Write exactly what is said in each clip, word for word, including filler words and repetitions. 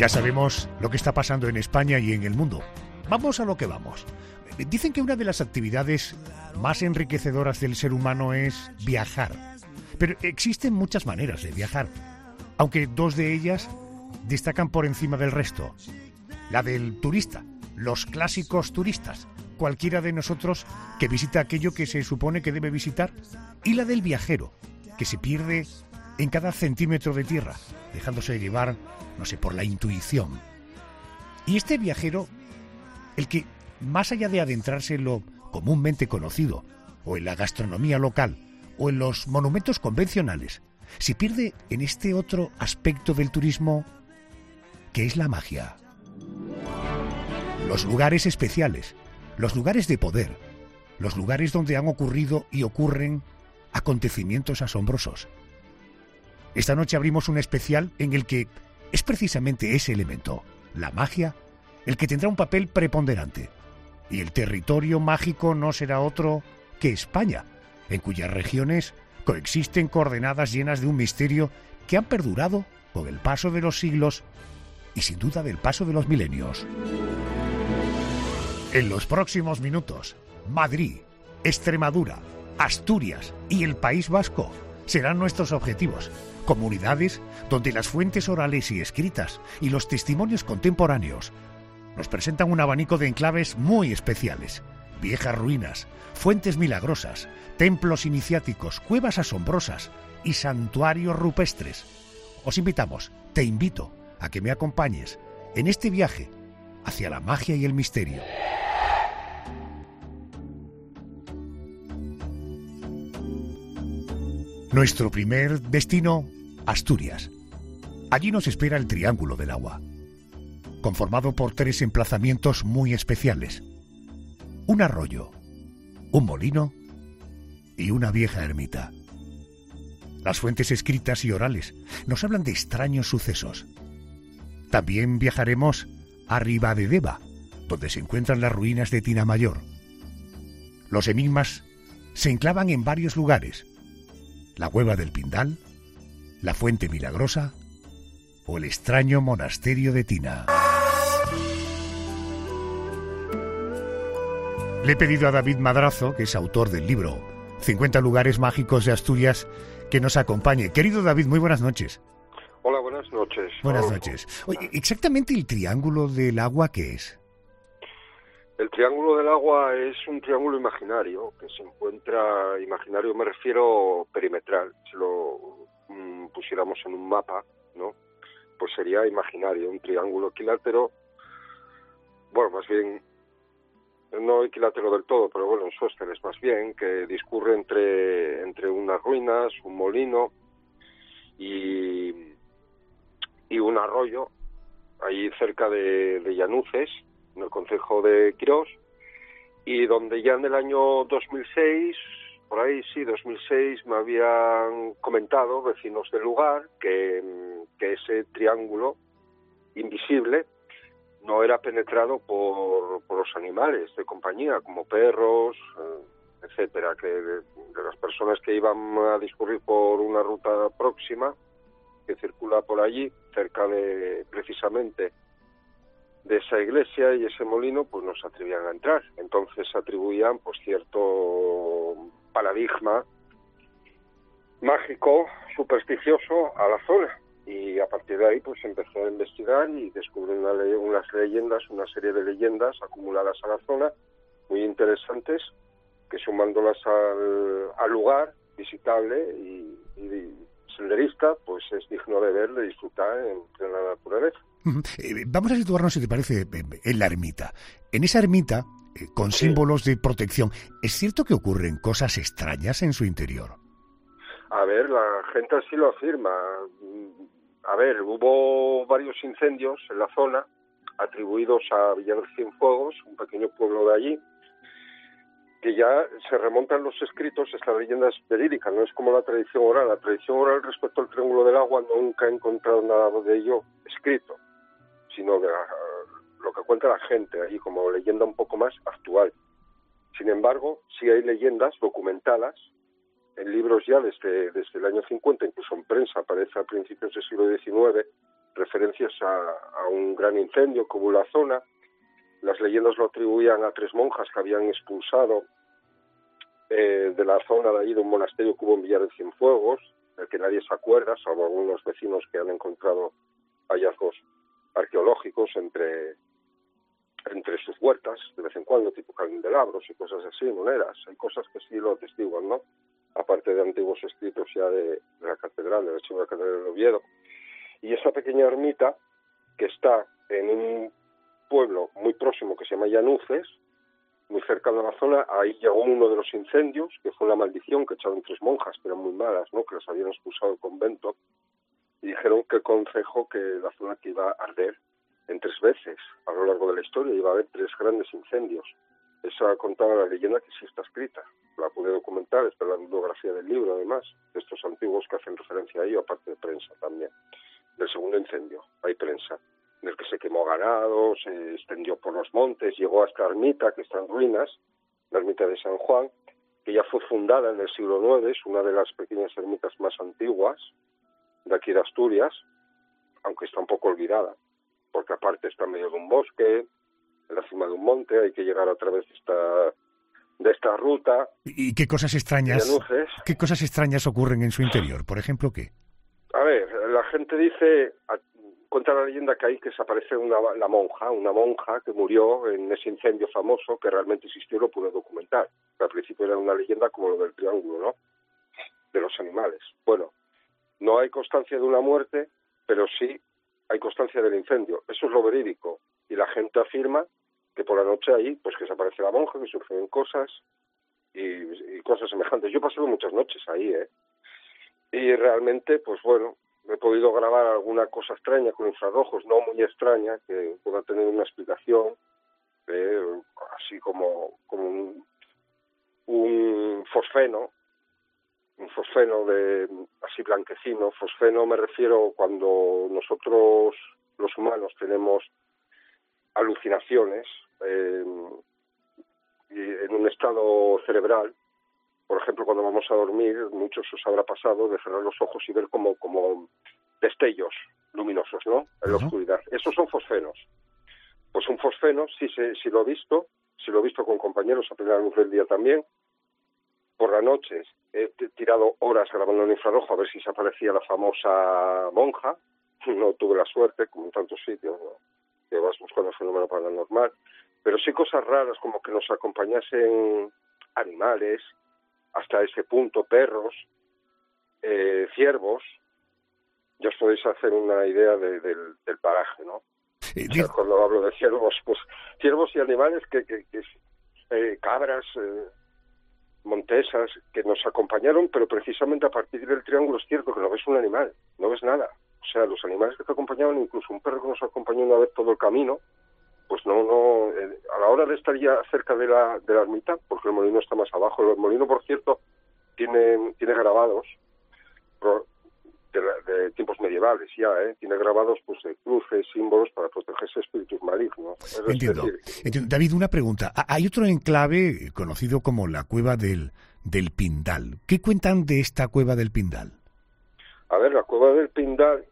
Ya sabemos lo que está pasando en España y en el mundo. Vamos a lo que vamos. Dicen que una de las actividades más enriquecedoras del ser humano es viajar. Pero existen muchas maneras de viajar, aunque dos de ellas destacan por encima del resto. La del turista, los clásicos turistas, cualquiera de nosotros que visita aquello que se supone que debe visitar, y la del viajero, que se pierde en cada centímetro de tierra, dejándose llevar, no sé, por la intuición. Y este viajero, el que, más allá de adentrarse en lo comúnmente conocido, o en la gastronomía local, o en los monumentos convencionales, se pierde en este otro aspecto del turismo, que es la magia. Los lugares especiales, los lugares de poder, los lugares donde han ocurrido y ocurren acontecimientos asombrosos. Esta noche abrimos un especial en el que es precisamente ese elemento, la magia, el que tendrá un papel preponderante. Y el territorio mágico no será otro que España, en cuyas regiones coexisten coordenadas llenas de un misterio que han perdurado con el paso de los siglos y sin duda del paso de los milenios. En los próximos minutos, Madrid, Extremadura, Asturias y el País Vasco serán nuestros objetivos. Comunidades donde las fuentes orales y escritas y los testimonios contemporáneos nos presentan un abanico de enclaves muy especiales. Viejas ruinas, fuentes milagrosas, templos iniciáticos, cuevas asombrosas y santuarios rupestres. Os invitamos, te invito a que me acompañes en este viaje hacia la magia y el misterio. Nuestro primer destino, Asturias. Allí nos espera el Triángulo del Agua, conformado por tres emplazamientos muy especiales: un arroyo, un molino y una vieja ermita. Las fuentes escritas y orales nos hablan de extraños sucesos. También viajaremos a Ribadedeva, donde se encuentran las ruinas de Tinamayor. Los enigmas se enclavan en varios lugares: la Cueva del Pindal, la Fuente Milagrosa o el extraño monasterio de Tina. Le he pedido a David Madrazo, que es autor del libro cincuenta lugares mágicos de Asturias, que nos acompañe. Querido David, muy buenas noches. Hola, buenas noches. Buenas noches. Oye, exactamente el Triángulo del Agua, ¿qué es? El Triángulo del Agua es un triángulo imaginario que se encuentra, imaginario me refiero perimetral, si lo mm, pusiéramos en un mapa, ¿no? Pues sería imaginario, un triángulo equilátero, bueno, más bien, no equilátero del todo, pero bueno, isósceles más bien, que discurre entre, entre unas ruinas, un molino y, y un arroyo, ahí cerca de, de Llanuces, en el concejo de Quirós, y donde ya en el año dos mil seis, por ahí sí, dos mil seis, me habían comentado vecinos del lugar que, que ese triángulo invisible no era penetrado por, por los animales de compañía, como perros, eh, etcétera, que de, de las personas que iban a discurrir por una ruta próxima que circula por allí, cerca de, precisamente, de esa iglesia y ese molino, pues no se atrevían a entrar. Entonces atribuían pues cierto paradigma mágico, supersticioso a la zona. Y a partir de ahí pues empecé a investigar y descubrí una le- unas leyendas, una serie de leyendas acumuladas a la zona, muy interesantes, que sumándolas al, al lugar visitable y, y senderista, pues es digno de ver, de disfrutar en plena naturaleza. Eh, Vamos a situarnos, si te parece, en la ermita. En esa ermita, eh, con Sí. símbolos de protección, ¿es cierto que ocurren cosas extrañas en su interior? A ver, la gente así lo afirma. A ver, hubo varios incendios en la zona atribuidos a Villar de Cienfuegos, un pequeño pueblo de allí, que ya se remontan los escritos, esta leyenda es verídica, no es como la tradición oral. La tradición oral respecto al Triángulo del Agua nunca he encontrado nada de ello escrito, sino de la, lo que cuenta la gente ahí como leyenda un poco más actual. Sin embargo, sí hay leyendas documentadas en libros ya desde, desde el año cincuenta, incluso en prensa, aparece a principios del siglo diecinueve, referencias a, a un gran incendio que hubo en la zona. Las leyendas lo atribuían a tres monjas que habían expulsado eh, de la zona de ahí, de un monasterio que hubo en Villar de Cienfuegos, del que nadie se acuerda, salvo algunos vecinos que han encontrado hallazgos arqueológicos entre, entre sus huertas, de vez en cuando, tipo candelabros y cosas así, monedas. Hay cosas que sí lo atestiguan, ¿no? Aparte de antiguos escritos ya de, de la catedral, de la antigua catedral de Oviedo. Y esa pequeña ermita, que está en un pueblo muy próximo que se llama Llanuces, muy cercano a la zona, ahí llegó uno de los incendios, que fue una maldición que echaron tres monjas, que eran muy malas, ¿no?, que las habían expulsado del convento, y dijeron que el concejo que la zona que iba a arder en tres veces a lo largo de la historia, iba a haber tres grandes incendios. Esa contaba la leyenda que sí está escrita, la pude documentar, está en la bibliografía del libro además, de estos antiguos que hacen referencia a ello, aparte de prensa también. Del segundo incendio hay prensa, en el que se quemó ganado, se extendió por los montes, llegó hasta la ermita, que está en ruinas, la ermita de San Juan, que ya fue fundada en el siglo nueve, es una de las pequeñas ermitas más antiguas de aquí de Asturias, aunque está un poco olvidada, porque aparte está en medio de un bosque, en la cima de un monte, hay que llegar a través de esta de esta ruta. ¿Y qué cosas extrañas, qué cosas extrañas ocurren en su interior? Por ejemplo, ¿qué? A ver, la gente dice, cuenta la leyenda que ahí que se aparece una, la monja, una monja que murió en ese incendio famoso que realmente existió y lo pude documentar. Que al principio era una leyenda como lo del triángulo, ¿no?, de los animales. Bueno, no hay constancia de una muerte, pero sí hay constancia del incendio. Eso es lo verídico. Y la gente afirma que por la noche ahí, pues que se aparece la monja, que suceden cosas y, y cosas semejantes. Yo he pasado muchas noches ahí, ¿eh? Y realmente, pues bueno, he podido grabar alguna cosa extraña con infrarrojos, no muy extraña, que pueda tener una explicación, eh, así como, como un, un fosfeno, un fosfeno de así blanquecino. Fosfeno me refiero cuando nosotros, los humanos, tenemos alucinaciones eh, en un estado cerebral. Por ejemplo, cuando vamos a dormir, muchos os habrá pasado de cerrar los ojos y ver como, como destellos luminosos, ¿no?, en la Uh-huh. oscuridad. Esos son fosfenos. Pues un fosfeno, sí, sí, sí lo he visto, sí lo he visto con compañeros a plena luz del día también. Por la noche he tirado horas grabando en infrarrojo a ver si se aparecía la famosa monja. No tuve la suerte, como en tantos sitios, ¿no?, que vas buscando el fenómeno paranormal. Pero sí cosas raras, como que nos acompañasen animales, hasta ese punto, perros, eh, ciervos. Ya os podéis hacer una idea de, de, del paraje, ¿no? Eh, O sea, cuando hablo de ciervos, pues ciervos y animales, que, que, que eh, cabras, eh, montesas, que nos acompañaron, pero precisamente a partir del triángulo es cierto que no ves un animal, no ves nada. O sea, los animales que te acompañaban, incluso un perro que nos acompañó una vez todo el camino, pues no, no, eh, a la hora de estar ya cerca de la, de la ermita, porque el molino está más abajo. El molino, por cierto, tiene, tiene grabados de, la, de tiempos medievales ya, ¿eh? Tiene grabados pues de cruces, símbolos para protegerse de espíritus malignos. Es Entiendo. decir, Entiendo. David, una pregunta. Hay otro enclave conocido como la Cueva del, del Pindal. ¿Qué cuentan de esta Cueva del Pindal? A ver, la Cueva del Pindal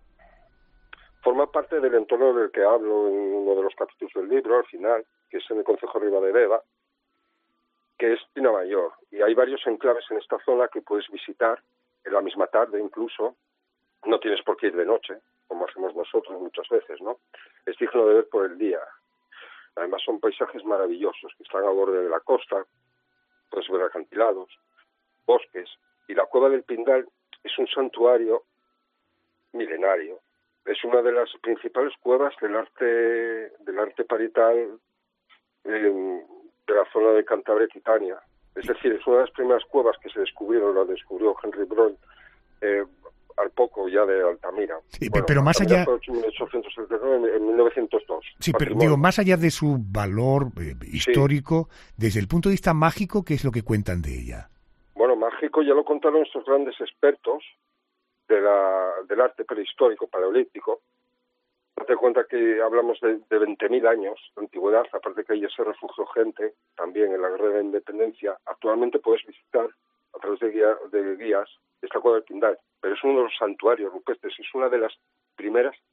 forma parte del entorno del que hablo en uno de los capítulos del libro, al final, que es en el concejo de Ribadedeva, que es Pinamayor. Y hay varios enclaves en esta zona que puedes visitar en la misma tarde incluso. No tienes por qué ir de noche, como hacemos nosotros muchas veces, ¿no? Es digno de ver por el día. Además son paisajes maravillosos, que están a borde de la costa, puedes ver acantilados, bosques. Y la Cueva del Pindal es un santuario milenario. Es una de las principales cuevas del arte del arte parietal eh, de la zona de Cantabria-Aquitania. Es decir, es una de las primeras cuevas que se descubrieron, la descubrió Henry Brown eh, al poco ya de Altamira. Sí, bueno, pero más allá... fue en mil ochocientos setenta y nueve, en mil novecientos dos. Sí, pero patrimonio. digo, más allá de su valor eh, histórico, sí, desde el punto de vista mágico, ¿qué es lo que cuentan de ella? Bueno, mágico ya lo contaron estos grandes expertos de la, del arte prehistórico, paleolítico. Date cuenta que hablamos de, de veinte mil años de antigüedad, aparte que ahí ya se refugió gente, también en la Guerra de la Independencia. Actualmente puedes visitar, a través de, guía, de guías, esta Cueva del Pindal, pero es uno de los santuarios rupestres, es una de las primeras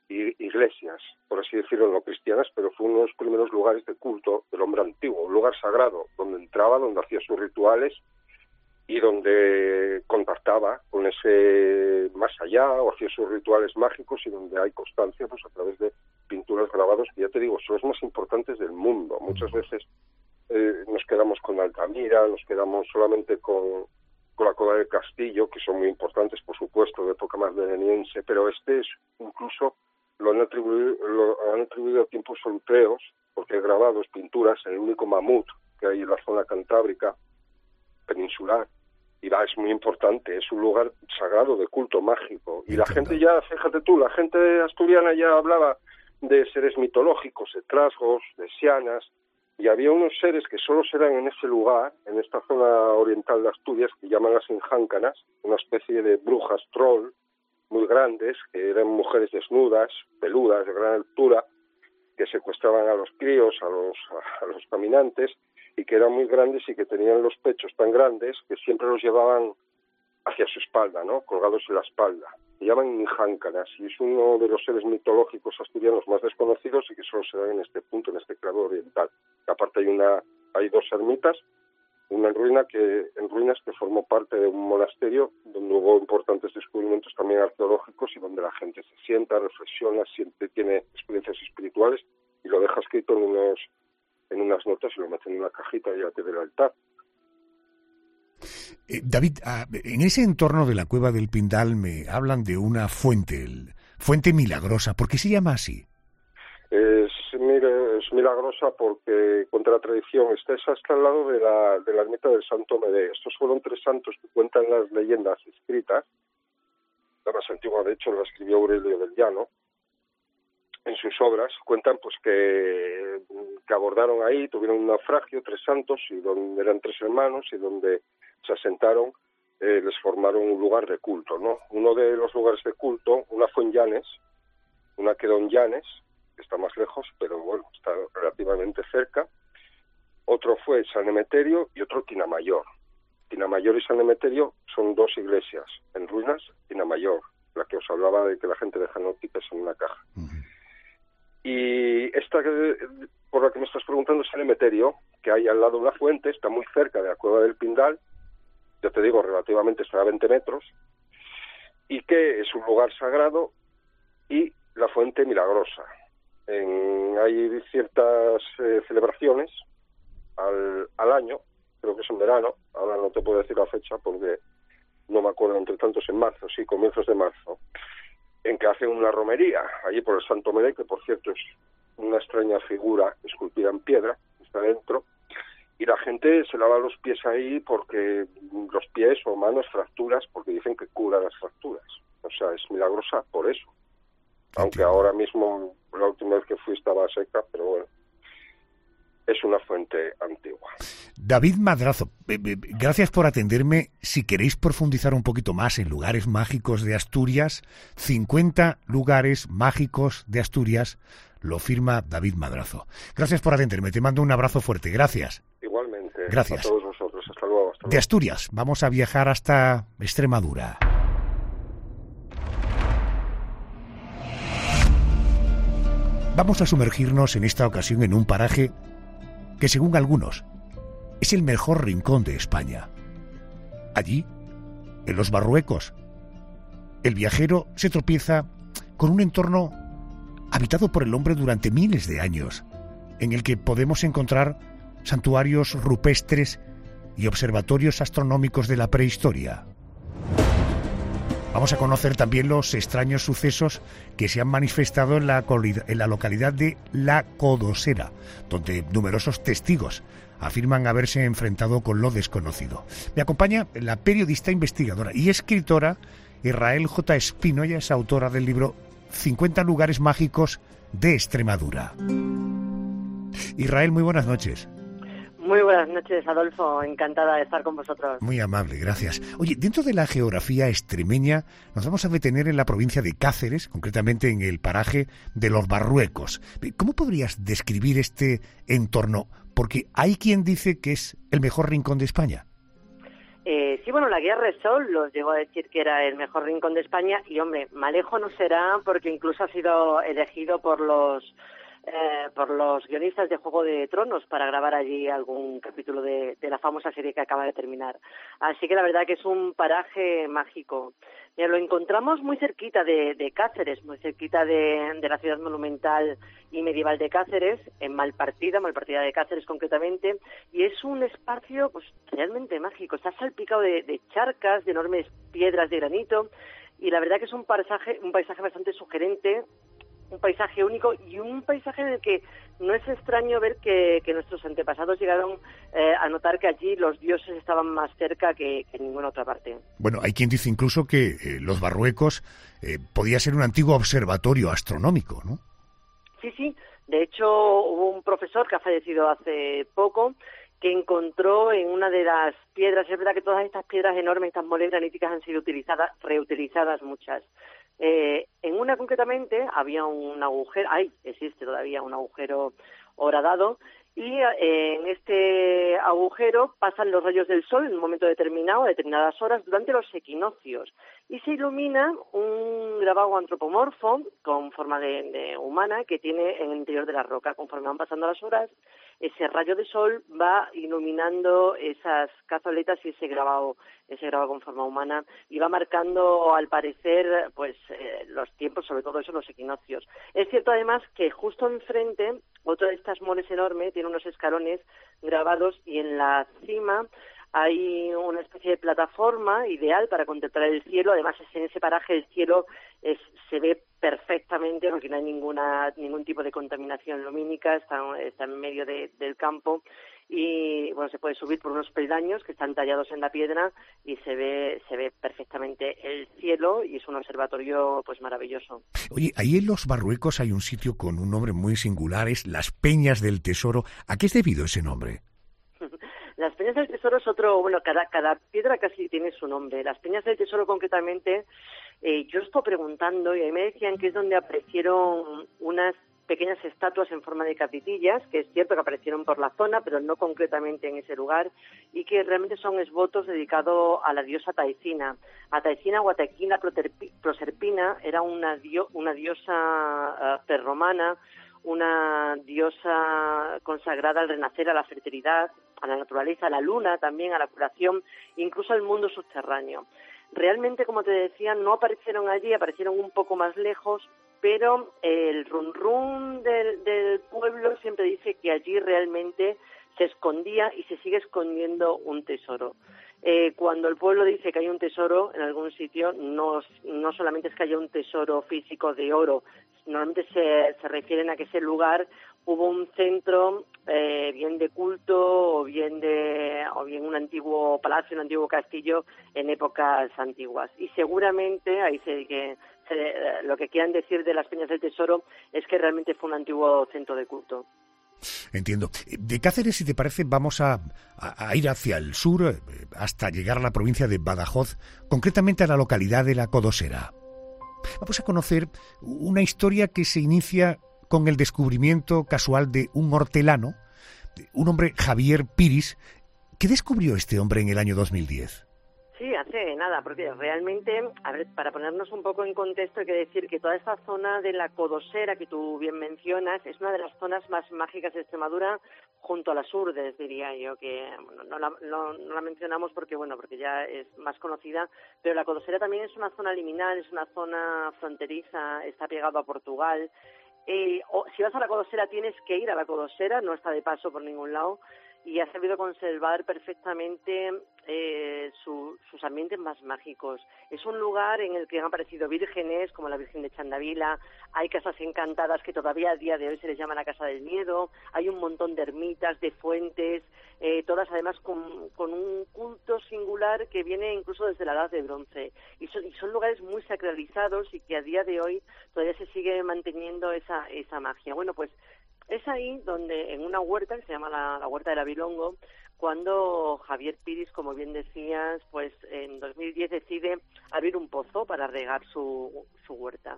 iglesias, por así decirlo, no cristianas, pero fue uno de los primeros lugares de culto del hombre antiguo, un lugar sagrado donde entraba, donde hacía sus rituales y donde contactaba con ese más allá o hacía sus rituales mágicos y donde hay constancia pues a través de pinturas, grabados, que ya te digo, son los más importantes del mundo. Muchas veces eh, nos quedamos con Altamira, nos quedamos solamente con, con la Cueva del Castillo, que son muy importantes, por supuesto, de época más ateniense, pero este es incluso lo han atribuido, lo han atribuido a tiempos europeos, porque hay grabados, pinturas, en el único mamut que hay en la zona cantábrica peninsular, y va, es muy importante, es un lugar sagrado de culto mágico, y la gente ya, fíjate tú, la gente asturiana ya hablaba de seres mitológicos, de trasgos, de sianas, y había unos seres que solo se dan en ese lugar, en esta zona oriental de Asturias, que llaman las injáncanas, una especie de brujas troll, muy grandes, que eran mujeres desnudas, peludas, de gran altura, que secuestraban a los críos, a los, a los caminantes, y que eran muy grandes y que tenían los pechos tan grandes que siempre los llevaban hacia su espalda, ¿no? Colgados en la espalda. Se llaman injáncanas y es uno de los seres mitológicos asturianos más desconocidos y que solo se dan en este punto, en este claro oriental. Aparte hay una, hay dos ermitas, una en ruina que en ruinas que formó parte de un monasterio donde hubo importantes descubrimientos también arqueológicos y donde la gente se sienta, reflexiona, siente, tiene experiencias espirituales y lo deja escrito en unos en unas notas y lo mete en una cajita delante del altar. Eh, David, ah, en ese entorno de la Cueva del Pindal me hablan de una fuente, el, fuente milagrosa. ¿Por qué se llama así? Es, mire, es milagrosa porque, contra la tradición, está, está al lado de la, de la ermita del Santo Medé. Estos fueron tres santos que cuentan las leyendas escritas. La más antigua, de hecho, la escribió Aurelio del Llano. En sus obras cuentan pues que, que abordaron ahí, tuvieron un naufragio, tres santos, y donde eran tres hermanos, y donde se asentaron, eh, les formaron un lugar de culto, ¿no? Uno de los lugares de culto, una fue en Llanes, una quedó en Llanes, que está más lejos, pero bueno, está relativamente cerca. Otro fue San Emeterio y otro Tinamayor. Tinamayor y San Emeterio son dos iglesias en ruinas. Tinamayor, la que os hablaba de que la gente deja noticias en una caja. Uh-huh. Y esta por la que me estás preguntando es el Emeterio, que hay al lado de una fuente, está muy cerca de la Cueva del Pindal, ya te digo, relativamente está a veinte metros, y que es un lugar sagrado, y la fuente milagrosa. En, hay ciertas eh, celebraciones al, al año, creo que es en verano, ahora no te puedo decir la fecha porque no me acuerdo, entre tantos en marzo, sí, comienzos de marzo, en que hacen una romería, allí por el Santo Medé, que por cierto es una extraña figura esculpida en piedra, está dentro, y la gente se lava los pies ahí porque los pies o manos fracturas, porque dicen que cura las fracturas. O sea, es milagrosa por eso. Aunque ahora mismo, la última vez que fui estaba seca, pero bueno, es una fuente antigua. David Madrazo, gracias por atenderme. Si queréis profundizar un poquito más en lugares mágicos de Asturias, cincuenta lugares mágicos de Asturias, lo firma David Madrazo. Gracias por atenderme, te mando un abrazo fuerte, gracias. Igualmente, gracias. A todos vosotros, hasta luego. Hasta luego. De Asturias, vamos a viajar hasta Extremadura. Vamos a sumergirnos en esta ocasión en un paraje que, según algunos, es el mejor rincón de España. Allí, en los Barruecos, el viajero se tropieza con un entorno habitado por el hombre durante miles de años, en el que podemos encontrar santuarios rupestres y observatorios astronómicos de la prehistoria. Vamos a conocer también los extraños sucesos que se han manifestado en la, en la localidad de La Codosera, donde numerosos testigos afirman haberse enfrentado con lo desconocido. Me acompaña la periodista investigadora y escritora Israel J. Espino. Ella es autora del libro cincuenta lugares mágicos de Extremadura. Israel, muy buenas noches. Muy buenas noches, Adolfo. Encantada de estar con vosotros. Muy amable, gracias. Oye, dentro de la geografía extremeña nos vamos a detener en la provincia de Cáceres, concretamente en el paraje de los Barruecos. ¿Cómo podrías describir este entorno? Porque hay quien dice que es el mejor rincón de España. Eh, sí, bueno, la guía Resol los llegó a decir que era el mejor rincón de España y, hombre, Malejo no será porque incluso ha sido elegido por los eh, por los guionistas de Juego de Tronos para grabar allí algún capítulo de, de la famosa serie que acaba de terminar. Así que la verdad que es un paraje mágico. Mira, lo encontramos muy cerquita de, de Cáceres, muy cerquita de, de la ciudad monumental y medieval de Cáceres, en Malpartida, Malpartida de Cáceres concretamente, y es un espacio pues realmente mágico. Está salpicado de, de charcas, de enormes piedras de granito, y la verdad que es un paisaje, un paisaje bastante sugerente, un paisaje único y un paisaje en el que no es extraño ver que, que nuestros antepasados llegaron eh, a notar que allí los dioses estaban más cerca que, que en ninguna otra parte. Bueno, hay quien dice incluso que eh, los Barruecos eh, podía ser un antiguo observatorio astronómico, ¿no? Sí, sí. De hecho, hubo un profesor que ha fallecido hace poco que encontró en una de las piedras, es verdad que todas estas piedras enormes, estas moles graníticas han sido utilizadas, reutilizadas muchas. Eh, en una concretamente había un agujero, ay, existe todavía un agujero horadado, y eh, en este agujero pasan los rayos del sol en un momento determinado, a determinadas horas, durante los equinoccios, y se ilumina un grabado antropomorfo con forma de, de humana que tiene en el interior de la roca. Conforme van pasando las horas, ese rayo de sol va iluminando esas cazoletas y ese grabado, ese grabado con forma humana, y va marcando, al parecer, pues eh, los tiempos, sobre todo eso, los equinoccios. Es cierto además que justo enfrente, otro de estas moles enorme tiene unos escalones grabados y en la cima hay una especie de plataforma ideal para contemplar el cielo. Además, en ese paraje el cielo es, se ve perfectamente porque no hay ninguna ningún tipo de contaminación lumínica, está, está en medio de, del campo y bueno, se puede subir por unos peldaños que están tallados en la piedra y se ve se ve perfectamente el cielo y es un observatorio pues maravilloso. Oye, ahí en los Barruecos hay un sitio con un nombre muy singular, es Las Peñas del Tesoro. ¿A qué es debido ese nombre? Las Peñas del Tesoro es otro, bueno, cada, cada piedra casi tiene su nombre. Las Peñas del Tesoro concretamente, eh, yo estoy preguntando y ahí me decían que es donde aparecieron unas pequeñas estatuas en forma de capitillas, que es cierto que aparecieron por la zona, pero no concretamente en ese lugar, y que realmente son esvotos dedicados a la diosa Taecina. A Taecina o a Taequina Proserpina era una, dio, una diosa uh, prerromana, una diosa consagrada al renacer, a la fertilidad, a la naturaleza, a la luna también, a la curación, incluso al mundo subterráneo. Realmente, como te decía, no aparecieron allí, aparecieron un poco más lejos, pero el run run del, del pueblo siempre dice que allí realmente se escondía y se sigue escondiendo un tesoro. Eh, cuando el pueblo dice que hay un tesoro en algún sitio, no, no solamente es que haya un tesoro físico de oro, normalmente se, se refieren a que ese lugar hubo un centro eh, bien de culto o bien de o bien un antiguo palacio, un antiguo castillo en épocas antiguas. Y seguramente ahí se, que, se, lo que quieran decir de las Peñas del Tesoro es que realmente fue un antiguo centro de culto. Entiendo. De Cáceres, si te parece, vamos a, a, a ir hacia el sur hasta llegar a la provincia de Badajoz, concretamente a la localidad de La Codosera. Vamos a conocer una historia que se inicia con el descubrimiento casual de un hortelano, un hombre, Javier Piris. ¿Qué descubrió este hombre en el año dos mil diez? Sí, hace nada, porque realmente, a ver, para ponernos un poco en contexto, hay que decir que toda esta zona de La Codosera que tú bien mencionas es una de las zonas más mágicas de Extremadura, junto a las Urdes, diría yo, que bueno, no, la, no, no la mencionamos porque bueno, porque ya es más conocida, pero La Codosera también es una zona liminal, es una zona fronteriza, está pegado a Portugal. Eh, o, si vas a La Codosera tienes que ir a La Codosera, no está de paso por ningún lado, y ha sabido conservar perfectamente eh, su, sus ambientes más mágicos. Es un lugar en el que han aparecido vírgenes, como la Virgen de Chandavila, hay casas encantadas que todavía a día de hoy se les llama la Casa del Miedo, hay un montón de ermitas, de fuentes, eh, todas además con, con un culto singular que viene incluso desde la Edad de Bronce. Y son, y son lugares muy sacralizados y que a día de hoy todavía se sigue manteniendo esa, esa magia. Bueno, pues es ahí donde, en una huerta que se llama la, la Huerta del Abilongo, cuando Javier Piris, como bien decías, pues en dos mil diez decide abrir un pozo para regar su, su huerta.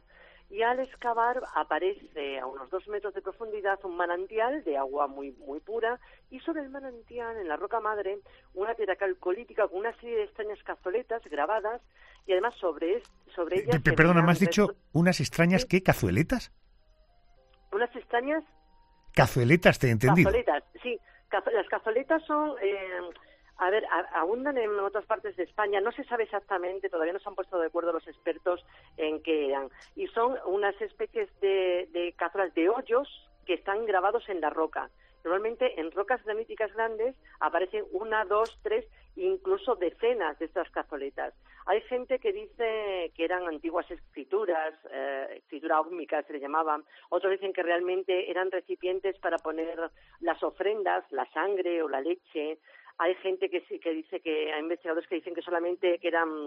y al excavar aparece a unos dos metros de profundidad un manantial de agua muy muy pura, y sobre el manantial, en la roca madre, una piedra calcolítica con una serie de extrañas cazoletas grabadas, y además sobre, sobre ellas... P Perdona, ¿me has dicho unas extrañas ¿sí? qué? ¿Cazueletas? Unas extrañas... Cazueletas, te he entendido. Cazoletas, sí. Cazo las cazoletas son... Eh, A ver, abundan en otras partes de España, no se sabe exactamente, todavía no se han puesto de acuerdo los expertos en qué eran. Y son unas especies de, de cazuelas, de hoyos que están grabados en la roca. Normalmente en rocas graníticas grandes aparecen una, dos, tres, incluso decenas de estas cazoletas. Hay gente que dice que eran antiguas escrituras, eh, escritura ósmica se le llamaban. Otros dicen que realmente eran recipientes para poner las ofrendas, la sangre o la leche. Hay gente que que dice que, hay investigadores que dicen que solamente que eran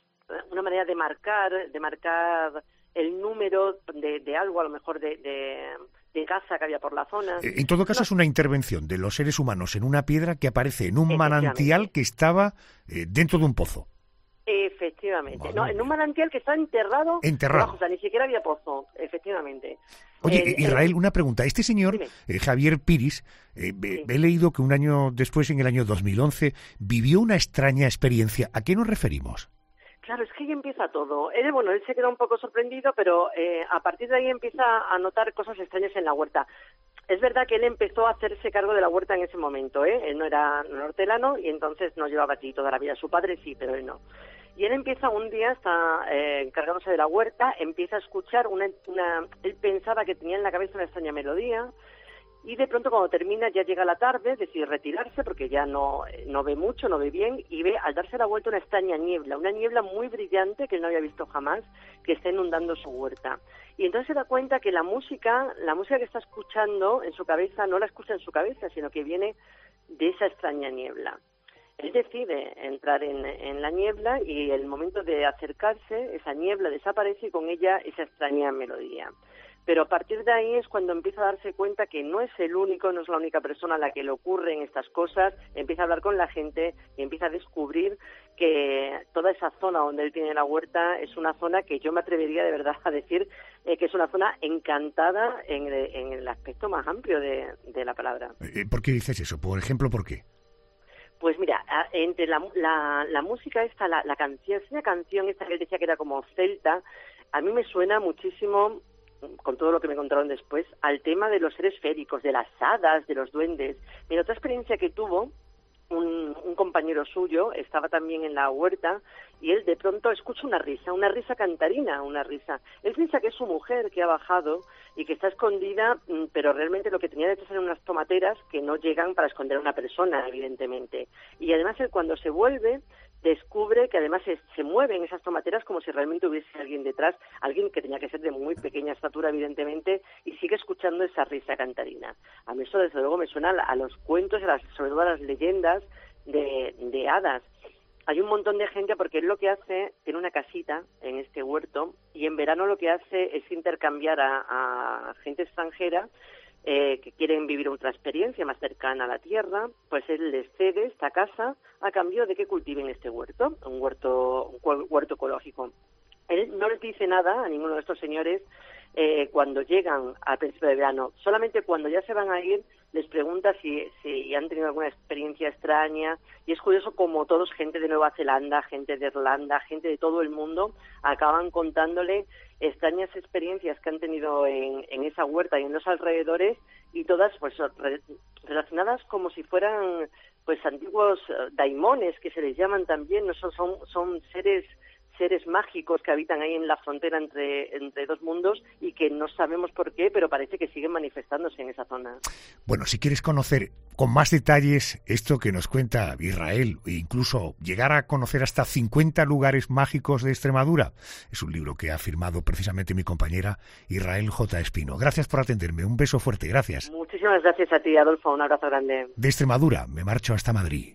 una manera de marcar, de marcar el número de, de algo, a lo mejor de, de, de caza que había por la zona. En todo caso, no. Es una intervención de los seres humanos en una piedra que aparece en un manantial que estaba eh, dentro de un pozo. Efectivamente. Vale. No, en un manantial que está enterrado. Enterrado. Debajo, o sea, ni siquiera había pozo, efectivamente. Oye, eh, Israel, eh, una pregunta. Este señor, eh, Javier Piris, eh, sí. he leído que un año después, en el año dos mil once, vivió una extraña experiencia. ¿A qué nos referimos? Claro, es que ahí empieza todo. Él, bueno, él se queda un poco sorprendido, pero eh, a partir de ahí empieza a notar cosas extrañas en la huerta. Es verdad que él empezó a hacerse cargo de la huerta en ese momento, ¿eh? Él no era hortelano y entonces no llevaba allí toda la vida. Su padre sí, pero él no. Y él empieza un día, está eh, encargándose de la huerta, empieza a escuchar una, una... Él pensaba que tenía en la cabeza una extraña melodía, y de pronto cuando termina, ya llega la tarde, decide retirarse porque ya no, no ve mucho, no ve bien, y ve al darse la vuelta una extraña niebla, una niebla muy brillante que él no había visto jamás, que está inundando su huerta. Y entonces se da cuenta que la música, la música que está escuchando en su cabeza, no la escucha en su cabeza, sino que viene de esa extraña niebla. Él decide entrar en, en la niebla y el momento de acercarse, esa niebla desaparece y con ella esa extraña melodía. Pero a partir de ahí es cuando empieza a darse cuenta que no es el único, no es la única persona a la que le ocurren estas cosas, empieza a hablar con la gente y empieza a descubrir que toda esa zona donde él tiene la huerta es una zona que yo me atrevería de verdad a decir eh, que es una zona encantada en, en el aspecto más amplio de, de la palabra. ¿Por qué dices eso? Por ejemplo, ¿por qué? Pues mira, entre la, la, la música esta, la, la canción, esa canción esta que él decía que era como celta, a mí me suena muchísimo, con todo lo que me contaron después, al tema de los seres féricos, de las hadas, de los duendes. Mira, otra experiencia que tuvo, un, un compañero suyo estaba también en la huerta y él de pronto escucha una risa, una risa cantarina, una risa. Él piensa que es su mujer que ha bajado y que está escondida, pero realmente lo que tenía detrás eran unas tomateras que no llegan para esconder a una persona, evidentemente. Y además él cuando se vuelve descubre que además se, se mueven esas tomateras como si realmente hubiese alguien detrás, alguien que tenía que ser de muy pequeña estatura, evidentemente, y sigue escuchando esa risa cantarina. A mí eso, desde luego, me suena a los cuentos, a las, sobre todo a las leyendas de, de hadas. Hay un montón de gente, porque él lo que hace, tiene una casita en este huerto, y en verano lo que hace es intercambiar a, a gente extranjera Eh, que quieren vivir otra experiencia más cercana a la tierra, pues él les cede esta casa a cambio de que cultiven este huerto, un huerto, un huerto ecológico. Él no les dice nada a ninguno de estos señores eh, cuando llegan al principio de verano. Solamente cuando ya se van a ir les pregunta si, si han tenido alguna experiencia extraña. Y es curioso como todos, gente de Nueva Zelanda, gente de Irlanda, gente de todo el mundo, acaban contándole extrañas experiencias que han tenido en, en esa huerta y en los alrededores, y todas pues re, relacionadas como si fueran pues antiguos uh, daimones, que se les llaman también, no son, son, son seres seres mágicos que habitan ahí en la frontera entre, entre dos mundos y que no sabemos por qué, pero parece que siguen manifestándose en esa zona. Bueno, si quieres conocer con más detalles esto que nos cuenta Israel, e incluso llegar a conocer hasta cincuenta lugares mágicos de Extremadura, es un libro que ha firmado precisamente mi compañera Israel J. Espino. Gracias por atenderme, un beso fuerte, gracias. Muchísimas gracias a ti, Adolfo, un abrazo grande. De Extremadura me marcho hasta Madrid.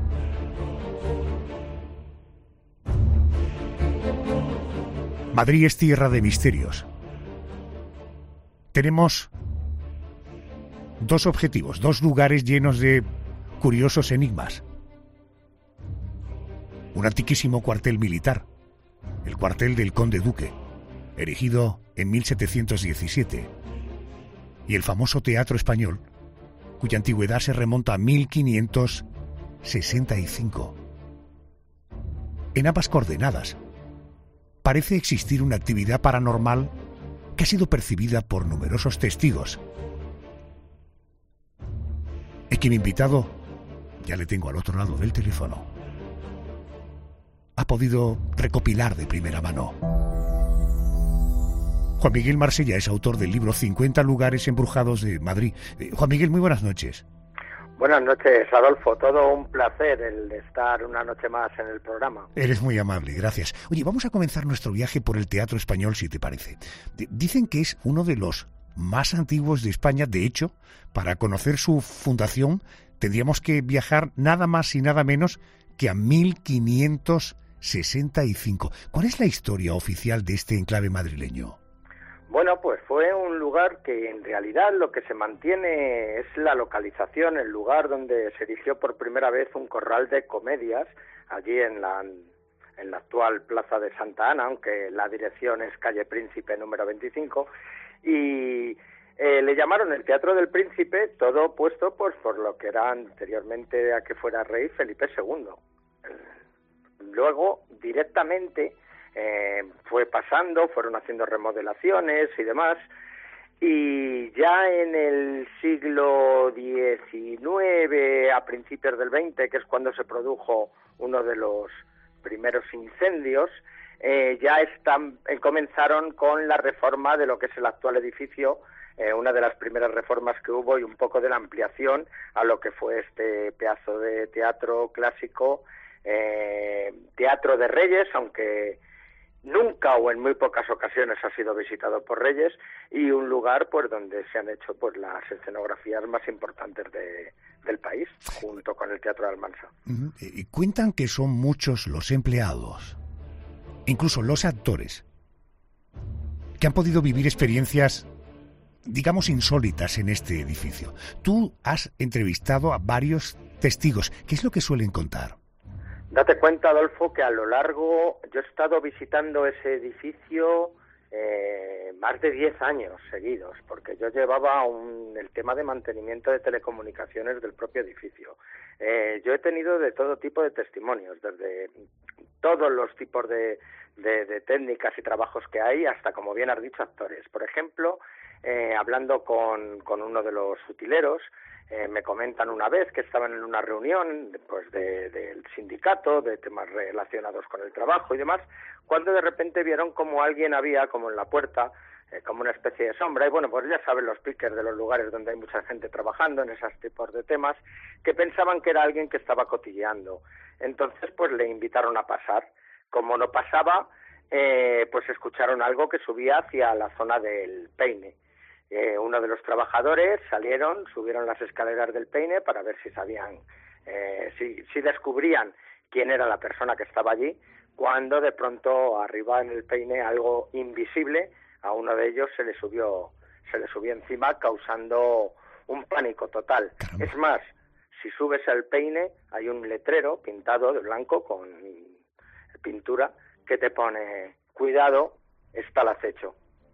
Madrid es tierra de misterios. Tenemos dos objetivos, dos lugares llenos de curiosos enigmas. Un antiquísimo cuartel militar, el cuartel del Conde Duque, erigido en mil setecientos diecisiete, y el famoso Teatro Español, cuya antigüedad se remonta a mil quinientos sesenta y cinco. En ambas coordenadas parece existir una actividad paranormal que ha sido percibida por numerosos testigos. Es que mi invitado, ya le tengo al otro lado del teléfono, ha podido recopilar de primera mano. Juan Miguel Marsella es autor del libro cincuenta lugares embrujados de Madrid. Eh, Juan Miguel, muy buenas noches. Buenas noches, Adolfo. Todo un placer el estar una noche más en el programa. Eres muy amable, gracias. Oye, vamos a comenzar nuestro viaje por el Teatro Español, si te parece. D- dicen que es uno de los más antiguos de España. De hecho, para conocer su fundación tendríamos que viajar nada más y nada menos que a mil quinientos sesenta y cinco. ¿Cuál es la historia oficial de este enclave madrileño? Bueno, pues fue un lugar que en realidad lo que se mantiene es la localización, el lugar donde se erigió por primera vez un corral de comedias, allí en la, en la actual Plaza de Santa Ana, aunque la dirección es calle Príncipe número veinticinco, y eh, le llamaron el Teatro del Príncipe, todo puesto pues por lo que era anteriormente a que fuera rey Felipe segundo. Luego, directamente, eh, fue pasando, fueron haciendo remodelaciones y demás, y ya en el siglo diecinueve, a principios del veinte, que es cuando se produjo uno de los primeros incendios, eh, ya están, eh, comenzaron con la reforma de lo que es el actual edificio, eh, una de las primeras reformas que hubo y un poco de la ampliación a lo que fue este pedazo de teatro clásico, eh, Teatro de Reyes, aunque nunca o en muy pocas ocasiones ha sido visitado por reyes, y un lugar pues donde se han hecho pues las escenografías más importantes de, del país, junto con el Teatro de Almansa. Uh-huh. Eh, cuentan que son muchos los empleados, incluso los actores, que han podido vivir experiencias, digamos, insólitas en este edificio. Tú has entrevistado a varios testigos. ¿Qué es lo que suelen contar? Date cuenta, Adolfo, que a lo largo, yo he estado visitando ese edificio eh, más de diez años seguidos, porque yo llevaba un, el tema de mantenimiento de telecomunicaciones del propio edificio. Eh, yo he tenido de todo tipo de testimonios, desde todos los tipos de, de, de técnicas y trabajos que hay, hasta, como bien has dicho, actores. Por ejemplo, eh, hablando con, con uno de los utileros, Eh, me comentan una vez que estaban en una reunión pues de, del sindicato, de temas relacionados con el trabajo y demás, cuando de repente vieron como alguien había, como en la puerta, eh, como una especie de sombra, y bueno, pues ya saben los pickers de los lugares donde hay mucha gente trabajando en esos tipos de temas, que pensaban que era alguien que estaba cotilleando. Entonces, pues le invitaron a pasar. Como no pasaba, eh, pues escucharon algo que subía hacia la zona del Peine. Eh, uno de los trabajadores salieron, subieron las escaleras del Peine para ver si sabían, eh, si, si descubrían quién era la persona que estaba allí, cuando de pronto arriba en el Peine algo invisible a uno de ellos se le subió, se le subió encima, causando un pánico total. Caramba. Es más, si subes al Peine hay un letrero pintado de blanco con pintura que te pone cuidado, está al acecho.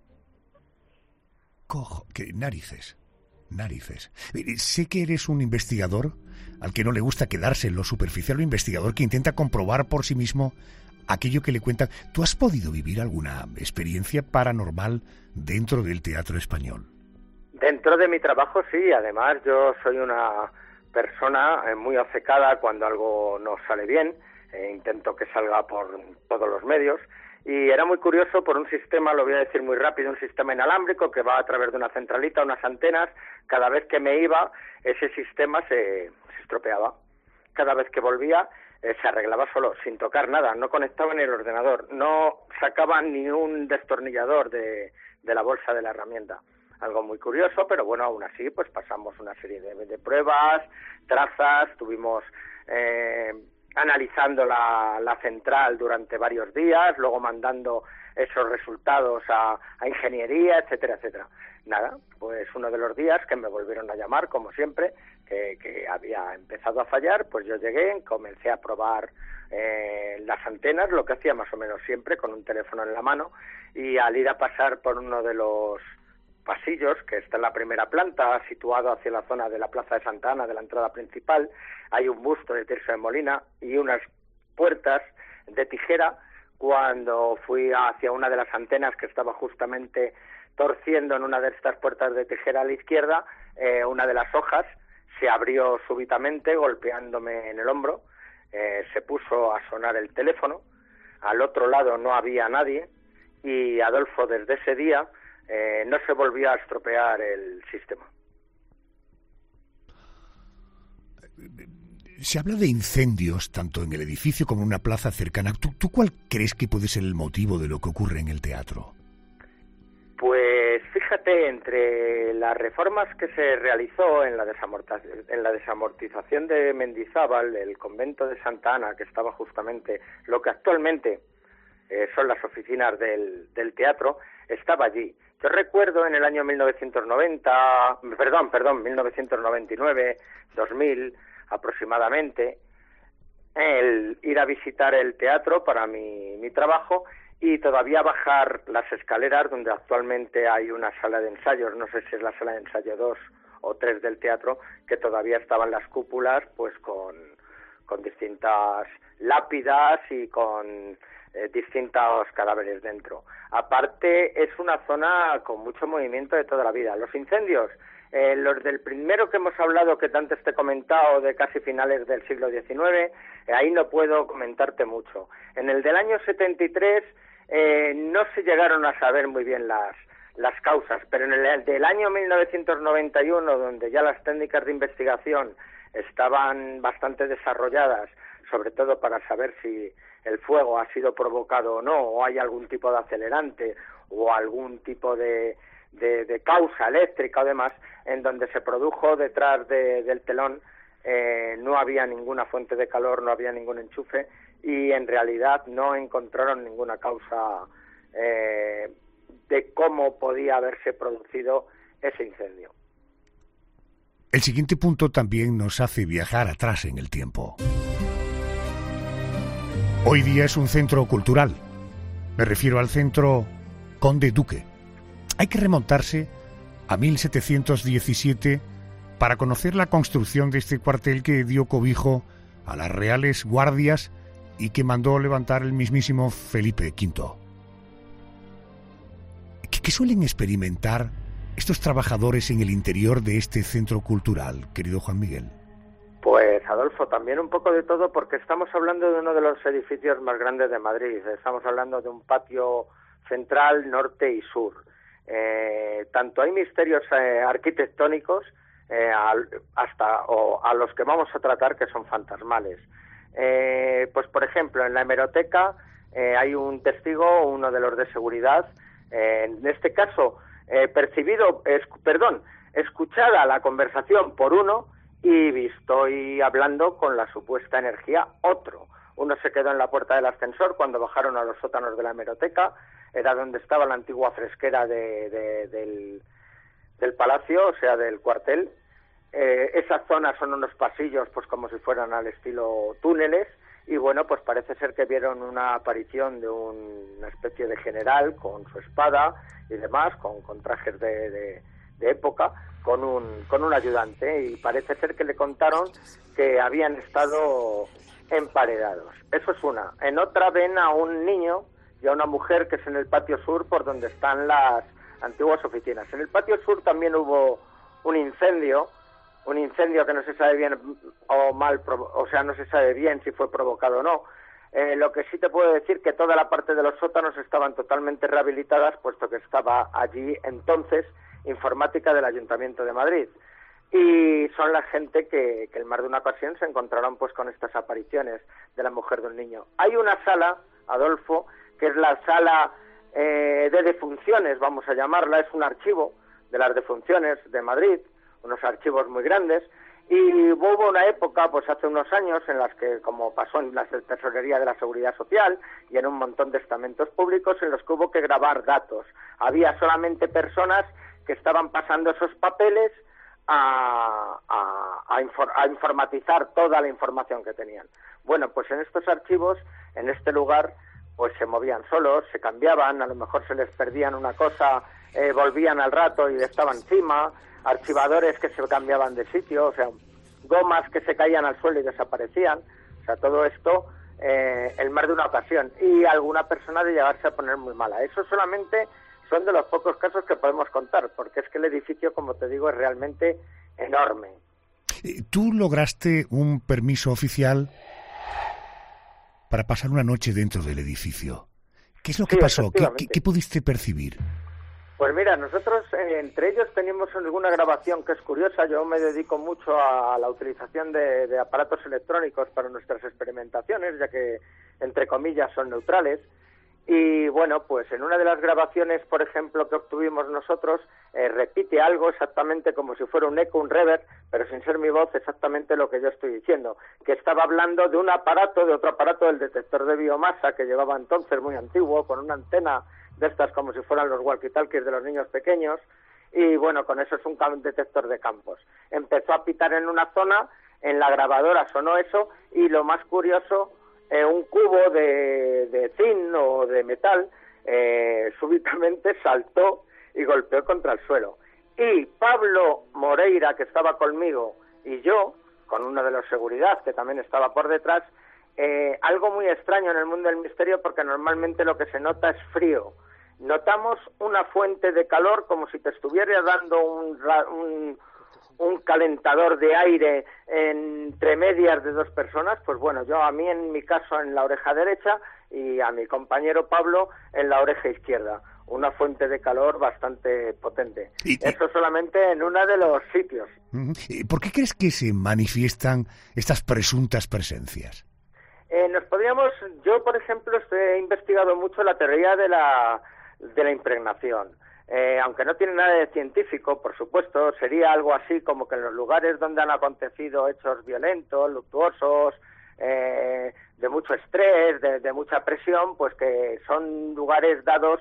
Cojo, que narices, narices. Sé que eres un investigador al que no le gusta quedarse en lo superficial, un investigador que intenta comprobar por sí mismo aquello que le cuentan. ¿Tú has podido vivir alguna experiencia paranormal dentro del Teatro Español? Dentro de mi trabajo sí, además yo soy una persona muy obcecada cuando algo no sale bien, eh, intento que salga por todos los medios. Y era muy curioso por un sistema, lo voy a decir muy rápido, un sistema inalámbrico que va a través de una centralita, unas antenas. Cada vez que me iba, ese sistema se, se estropeaba. Cada vez que volvía, eh, se arreglaba solo, sin tocar nada. No conectaba ni el ordenador, no sacaba ni un destornillador de, de la bolsa de la herramienta. Algo muy curioso, pero bueno, aún así, pues pasamos una serie de, de pruebas, trazas, tuvimos... Eh, analizando la, la central durante varios días, luego mandando esos resultados a, a ingeniería, etcétera, etcétera. nada, pues uno de los días que me volvieron a llamar, como siempre, que, que había empezado a fallar, pues yo llegué, comencé a probar eh, las antenas, lo que hacía más o menos siempre, con un teléfono en la mano, y al ir a pasar por uno de los pasillos, que está en la primera planta, situado hacia la zona de la Plaza de Santa Ana, de la entrada principal, hay un busto de Tirso de Molina y unas puertas de tijera. Cuando fui hacia una de las antenas que estaba justamente torciendo en una de estas puertas de tijera a la izquierda, eh, una de las hojas se abrió súbitamente golpeándome en el hombro, eh, se puso a sonar el teléfono, al otro lado no había nadie y Adolfo desde ese día eh, no se volvió a estropear el sistema. Se habla de incendios tanto en el edificio como en una plaza cercana. ¿Tú, ¿Tú cuál crees que puede ser el motivo de lo que ocurre en el teatro? Pues fíjate, entre las reformas que se realizó en la, desamortización, en la desamortización de Mendizábal, el convento de Santa Ana, que estaba justamente lo que actualmente eh, son las oficinas del, del teatro, estaba allí. Yo recuerdo en el año mil novecientos noventa, perdón, perdón, mil novecientos noventa y nueve, dos mil aproximadamente, el ir a visitar el teatro para mi, mi trabajo y todavía bajar las escaleras donde actualmente hay una sala de ensayos, no sé si es la sala de ensayo dos o tres del teatro, que todavía estaban las cúpulas pues con, con distintas lápidas y con eh, distintos cadáveres dentro. Aparte es una zona con mucho movimiento de toda la vida. Los incendios, Eh, los del primero que hemos hablado, que antes te he comentado, de casi finales del siglo diecinueve, eh, ahí no puedo comentarte mucho. En el del año setenta y tres eh, no se llegaron a saber muy bien las, las causas, pero en el del año mil novecientos noventa y uno, donde ya las técnicas de investigación estaban bastante desarrolladas, sobre todo para saber si el fuego ha sido provocado o no, o hay algún tipo de acelerante o algún tipo de De, de causa eléctrica o demás, en donde se produjo detrás de, del telón, eh, no había ninguna fuente de calor, no había ningún enchufe y en realidad no encontraron ninguna causa eh, de cómo podía haberse producido ese incendio. El siguiente punto también nos hace viajar atrás en el tiempo. Hoy día es un centro cultural. Me refiero al centro Conde Duque. Hay que remontarse a mil setecientos diecisiete para conocer la construcción de este cuartel que dio cobijo a las reales guardias y que mandó levantar el mismísimo Felipe quinto. ¿Qué, qué suelen experimentar estos trabajadores en el interior de este centro cultural, querido Juan Miguel? Pues, Adolfo, también un poco de todo, porque estamos hablando de uno de los edificios más grandes de Madrid. Estamos hablando de un patio central, norte y sur. Eh, tanto hay misterios eh, arquitectónicos eh, al, hasta o a los que vamos a tratar que son fantasmales. Eh, pues por ejemplo, en la hemeroteca eh, hay un testigo, uno de los de seguridad, eh, en este caso eh, percibido, es, perdón, escuchada la conversación por uno y visto y hablando con la supuesta energía otro. Uno se quedó en la puerta del ascensor cuando bajaron a los sótanos de la hemeroteca, era donde estaba la antigua fresquera de, de, del, del palacio, o sea, del cuartel. Eh, esas zonas son unos pasillos, pues como si fueran al estilo túneles, y bueno, pues parece ser que vieron una aparición de un, una especie de general con su espada y demás, con, con trajes de, de, de época, con un, con un ayudante, y parece ser que le contaron que habían estado emparedados. Eso es una. En otra ven a un niño y a una mujer que es en el patio sur por donde están las antiguas oficinas. En el patio sur también hubo un incendio, un incendio que no se sabe bien o mal, o sea, no se sabe bien si fue provocado o no. Eh, lo que sí te puedo decir que toda la parte de los sótanos estaban totalmente rehabilitadas, puesto que estaba allí entonces informática del Ayuntamiento de Madrid. Y son la gente que, que en más de una ocasión se encontraron pues con estas apariciones de la mujer del niño. Hay una sala, Adolfo, que es la sala eh, de defunciones, vamos a llamarla, es un archivo de las defunciones de Madrid, unos archivos muy grandes, y hubo una época, pues hace unos años, en las que, como pasó en la Tesorería de la Seguridad Social y en un montón de estamentos públicos, en los que hubo que grabar datos. Había solamente personas que estaban pasando esos papeles a, a, a, infor, a informatizar toda la información que tenían. Bueno, pues en estos archivos, en este lugar, pues se movían solos, se cambiaban, a lo mejor se les perdían una cosa, eh, volvían al rato y estaban encima, archivadores que se cambiaban de sitio, o sea, gomas que se caían al suelo y desaparecían, o sea, todo esto eh, en más de una ocasión, y alguna persona de llegarse a poner muy mala. Eso solamente son de los pocos casos que podemos contar, porque es que el edificio, como te digo, es realmente enorme. ¿Tú lograste un permiso oficial para pasar una noche dentro del edificio? ¿Qué es lo que sí, pasó? ¿Qué, qué, ¿Qué pudiste percibir? Pues mira, nosotros eh, entre ellos teníamos alguna grabación que es curiosa. Yo me dedico mucho a la utilización de, de aparatos electrónicos para nuestras experimentaciones, ya que, entre comillas, son neutrales. Y bueno, pues en una de las grabaciones, por ejemplo, que obtuvimos nosotros, eh, repite algo exactamente como si fuera un eco, un reverb, pero sin ser mi voz, exactamente lo que yo estoy diciendo, que estaba hablando de un aparato, de otro aparato, del detector de biomasa que llevaba entonces, muy antiguo, con una antena de estas como si fueran los walkie-talkies de los niños pequeños, y bueno, con eso es un detector de campos. Empezó a pitar en una zona, en la grabadora sonó eso, y lo más curioso, eh, un cubo de, de zinc o de metal eh, súbitamente saltó y golpeó contra el suelo. Y Pablo Moreira, que estaba conmigo, y yo, con uno de los seguridad que también estaba por detrás, eh, algo muy extraño en el mundo del misterio, porque normalmente lo que se nota es frío. Notamos una fuente de calor como si te estuviera dando un, un, un calentador de aire entre medias de dos personas. Pues bueno, yo a mí en mi caso en la oreja derecha y a mi compañero Pablo en la oreja izquierda. Una fuente de calor bastante potente. ¿Y, Eso solamente en uno de los sitios. ¿Por qué crees que se manifiestan estas presuntas presencias? Eh, nos podríamos, yo por ejemplo he investigado mucho la teoría de la de la impregnación, eh, aunque no tiene nada de científico, por supuesto, sería algo así como que en los lugares donde han acontecido hechos violentos, luctuosos, eh, de mucho estrés, de, de mucha presión, pues que son lugares dados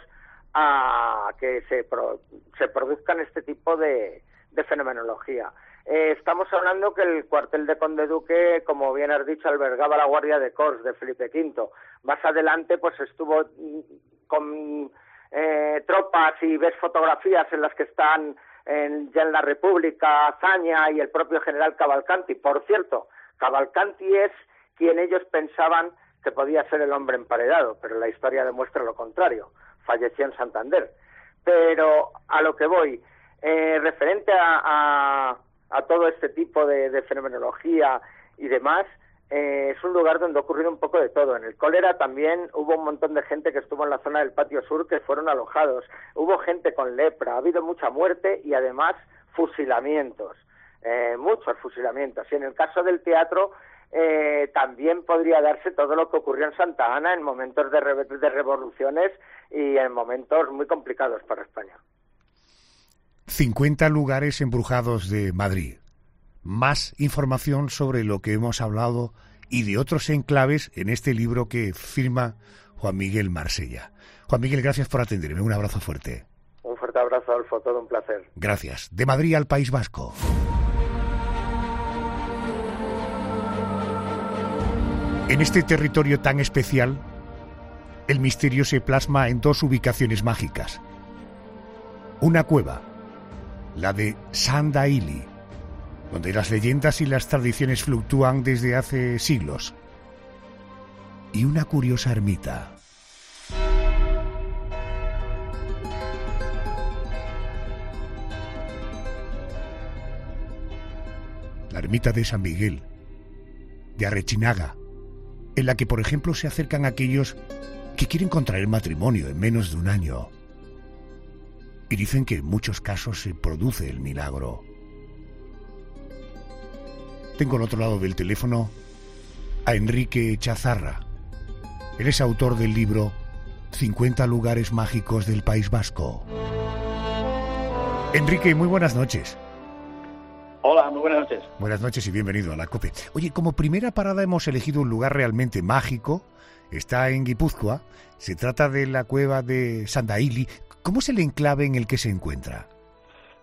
a que se, pro, se produzcan este tipo de, de fenomenología. Eh, estamos hablando que el cuartel de Conde Duque, como bien has dicho, albergaba la Guardia de Corps de Felipe quinto. Más adelante, pues estuvo con eh, tropas y ves fotografías en las que están en, ya en la República Azaña y el propio general Cavalcanti. Por cierto, Cavalcanti es quien ellos pensaban que podía ser el hombre emparedado, pero la historia demuestra lo contrario. Falleció en Santander. Pero a lo que voy, eh, referente a, a, a todo este tipo de, de fenomenología y demás, eh, es un lugar donde ha ocurrido un poco de todo. En el cólera también hubo un montón de gente que estuvo en la zona del patio sur que fueron alojados. Hubo gente con lepra, ha habido mucha muerte y además fusilamientos, eh, muchos fusilamientos. Y en el caso del teatro, Eh, también podría darse todo lo que ocurrió en Santa Ana en momentos de, re de revoluciones y en momentos muy complicados para España. cincuenta lugares embrujados de Madrid. Más información sobre lo que hemos hablado y de otros enclaves en este libro que firma Juan Miguel Marsella. Juan Miguel, gracias por atenderme. Un abrazo fuerte. Un fuerte abrazo, Adolfo. Todo un placer. Gracias. De Madrid al País Vasco. En este territorio tan especial, el misterio se plasma en dos ubicaciones mágicas. Una cueva, la de Sandaili, donde las leyendas y las tradiciones fluctúan desde hace siglos. Y una curiosa ermita. La ermita de San Miguel, de Arrechinaga, en la que, por ejemplo, se acercan aquellos que quieren contraer matrimonio en menos de un año. Y dicen que en muchos casos se produce el milagro. Tengo al otro lado del teléfono a Enrique Chazarra. Él es autor del libro cincuenta lugares mágicos del País Vasco. Enrique, muy buenas noches. Hola, muy buenas noches. Buenas noches y bienvenido a la COPE. Oye, como primera parada hemos elegido un lugar realmente mágico. Está en Guipúzcoa. Se trata de la cueva de Sandaili. ¿Cómo es el enclave en el que se encuentra?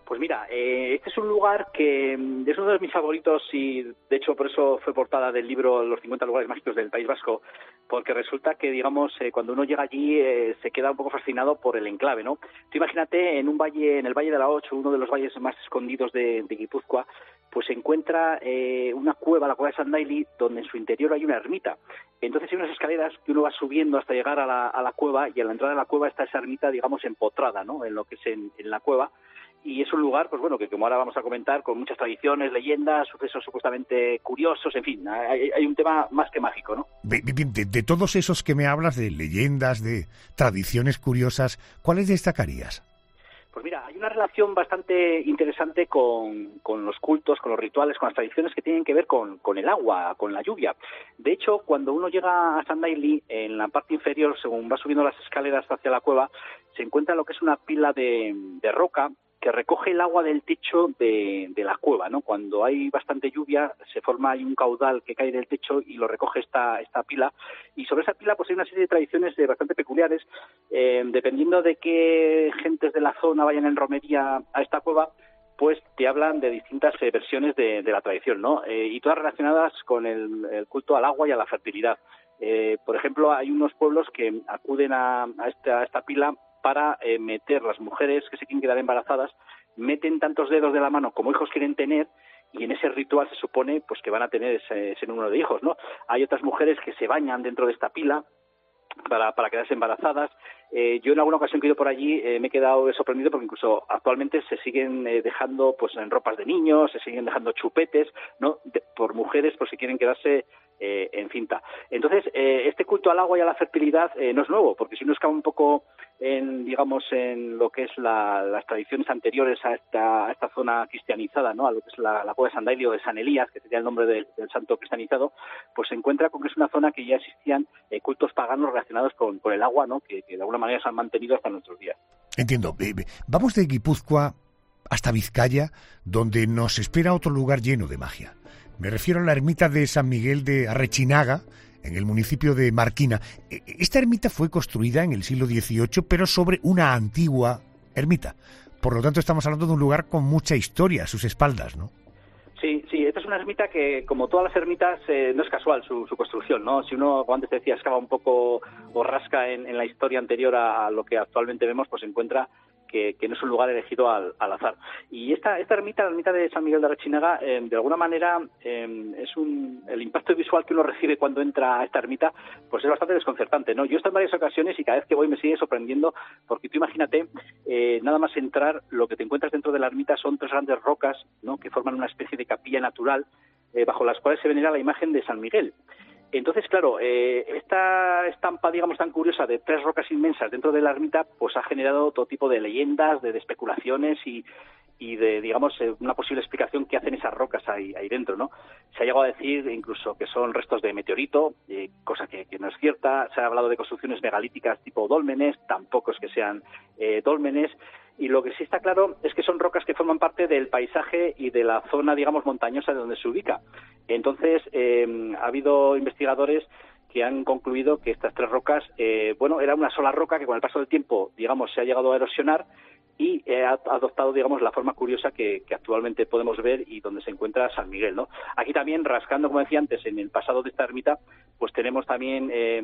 Pues mira, eh, este es un lugar que es uno de mis favoritos y de hecho por eso fue portada del libro Los cincuenta lugares mágicos del País Vasco, porque resulta que, digamos, eh, cuando uno llega allí eh, se queda un poco fascinado por el enclave, ¿no? Tú imagínate en un valle, en el Valle de la Ocho, uno de los valles más escondidos de, de Guipúzcoa, pues se encuentra eh, una cueva, la cueva de Sandaili, donde en su interior hay una ermita. Entonces hay unas escaleras que uno va subiendo hasta llegar a la, a la cueva, y a la entrada de la cueva está esa ermita, digamos, empotrada, ¿no?, en lo que es en, en la cueva. Y es un lugar, pues bueno, que como ahora vamos a comentar, con muchas tradiciones, leyendas, sucesos supuestamente curiosos, en fin, hay, hay un tema más que mágico, ¿no? De, de, de todos esos que me hablas, de leyendas, de tradiciones curiosas, ¿cuáles destacarías? Pues mira, hay una relación bastante interesante con, con los cultos, con los rituales, con las tradiciones que tienen que ver con, con el agua, con la lluvia. De hecho, cuando uno llega a Sandaili, en la parte inferior, según va subiendo las escaleras hacia la cueva, se encuentra lo que es una pila de, de roca que recoge el agua del techo de, de la cueva, ¿no? Cuando hay bastante lluvia, se forma ahí un caudal que cae del techo y lo recoge esta, esta pila. Y sobre esa pila pues hay una serie de tradiciones eh, bastante peculiares. Eh, dependiendo de qué gentes de la zona vayan en romería a esta cueva, pues te hablan de distintas eh, versiones de, de la tradición, ¿no? Eh, y todas relacionadas con el, el culto al agua y a la fertilidad. Eh, por ejemplo, hay unos pueblos que acuden a, a, esta, a esta pila para eh, meter, las mujeres que se quieren quedar embarazadas, meten tantos dedos de la mano como hijos quieren tener, y en ese ritual se supone pues que van a tener ese, ese número de hijos, ¿no? Hay otras mujeres que se bañan dentro de esta pila para, para quedarse embarazadas. Eh, yo en alguna ocasión que he ido por allí eh, me he quedado sorprendido porque incluso actualmente se siguen eh, dejando pues en ropas de niños, se siguen dejando chupetes, ¿no?, de, por mujeres por si quieren quedarse eh, en cinta. Entonces, eh, este culto al agua y a la fertilidad eh, no es nuevo, porque si uno escapa un poco en, digamos, en lo que es la, las tradiciones anteriores a esta, a esta zona cristianizada, ¿no?, a lo que es la, la cueva de Sandaili o de San Elías, que sería el nombre del, del santo cristianizado, pues se encuentra con que es una zona que ya existían eh, cultos paganos relacionados con, con el agua, ¿no?, que, que de alguna manera se han mantenido hasta nuestros días. Entiendo. Vamos de Guipúzcoa hasta Vizcaya, donde nos espera otro lugar lleno de magia. Me refiero a la ermita de San Miguel de Arrechinaga, en el municipio de Marquina. Esta ermita fue construida en el siglo dieciocho, pero sobre una antigua ermita. Por lo tanto, estamos hablando de un lugar con mucha historia a sus espaldas, ¿no? Sí, sí, esta es una ermita que, como todas las ermitas, eh, no es casual su, su construcción, ¿no? Si uno, como antes decía, excava un poco o rasca en, en la historia anterior a, a lo que actualmente vemos, pues se encuentra que, que no es un lugar elegido al, al azar. Y esta, esta ermita, la ermita de San Miguel de Arrechinaga, eh, de alguna manera eh, es un, el impacto visual que uno recibe cuando entra a esta ermita, pues es bastante desconcertante, ¿no? Yo he estado en varias ocasiones y cada vez que voy me sigue sorprendiendo, porque tú imagínate, eh, nada más entrar, lo que te encuentras dentro de la ermita son tres grandes rocas, ¿no?, que forman una especie de capilla natural, eh, bajo las cuales se venera la imagen de San Miguel. Entonces, claro, eh, esta estampa, digamos, tan curiosa de tres rocas inmensas dentro de la ermita, pues ha generado todo tipo de leyendas, de, de especulaciones y, y de, digamos, eh, una posible explicación que hacen esas rocas ahí, ahí dentro, ¿no? Se ha llegado a decir incluso que son restos de meteorito, eh, cosa que, que no es cierta. Se ha hablado de construcciones megalíticas tipo dólmenes, tampoco es que sean eh, dólmenes. Y lo que sí está claro es que son rocas que forman parte del paisaje y de la zona, digamos, montañosa de donde se ubica. Entonces, eh, ha habido investigadores que han concluido que estas tres rocas, eh, bueno, era una sola roca que con el paso del tiempo, digamos, se ha llegado a erosionar y eh, ha adoptado, digamos, la forma curiosa que, que actualmente podemos ver y donde se encuentra San Miguel, ¿no? Aquí también, rascando, como decía antes, en el pasado de esta ermita, pues tenemos también Eh,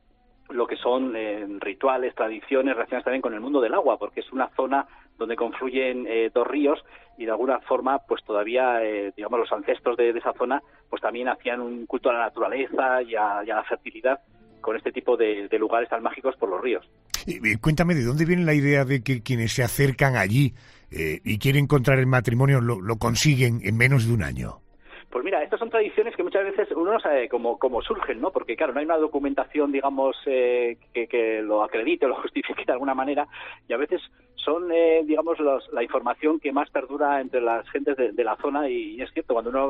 lo que son eh, rituales, tradiciones relacionadas también con el mundo del agua, porque es una zona donde confluyen eh, dos ríos y de alguna forma pues todavía, eh, digamos, los ancestros de, de esa zona pues también hacían un culto a la naturaleza y a, y a la fertilidad con este tipo de, de lugares tan mágicos por los ríos. Y, y cuéntame, ¿de dónde viene la idea de que quienes se acercan allí eh, y quieren encontrar el matrimonio lo, lo consiguen en menos de un año? Pues mira, estas son tradiciones que muchas veces uno no sabe cómo, cómo surgen, ¿no? Porque, claro, no hay una documentación, digamos, eh, que, que lo acredite o lo justifique de alguna manera, y a veces son, eh, digamos, los, la información que más perdura entre las gentes de, de la zona, y, y es cierto, cuando uno va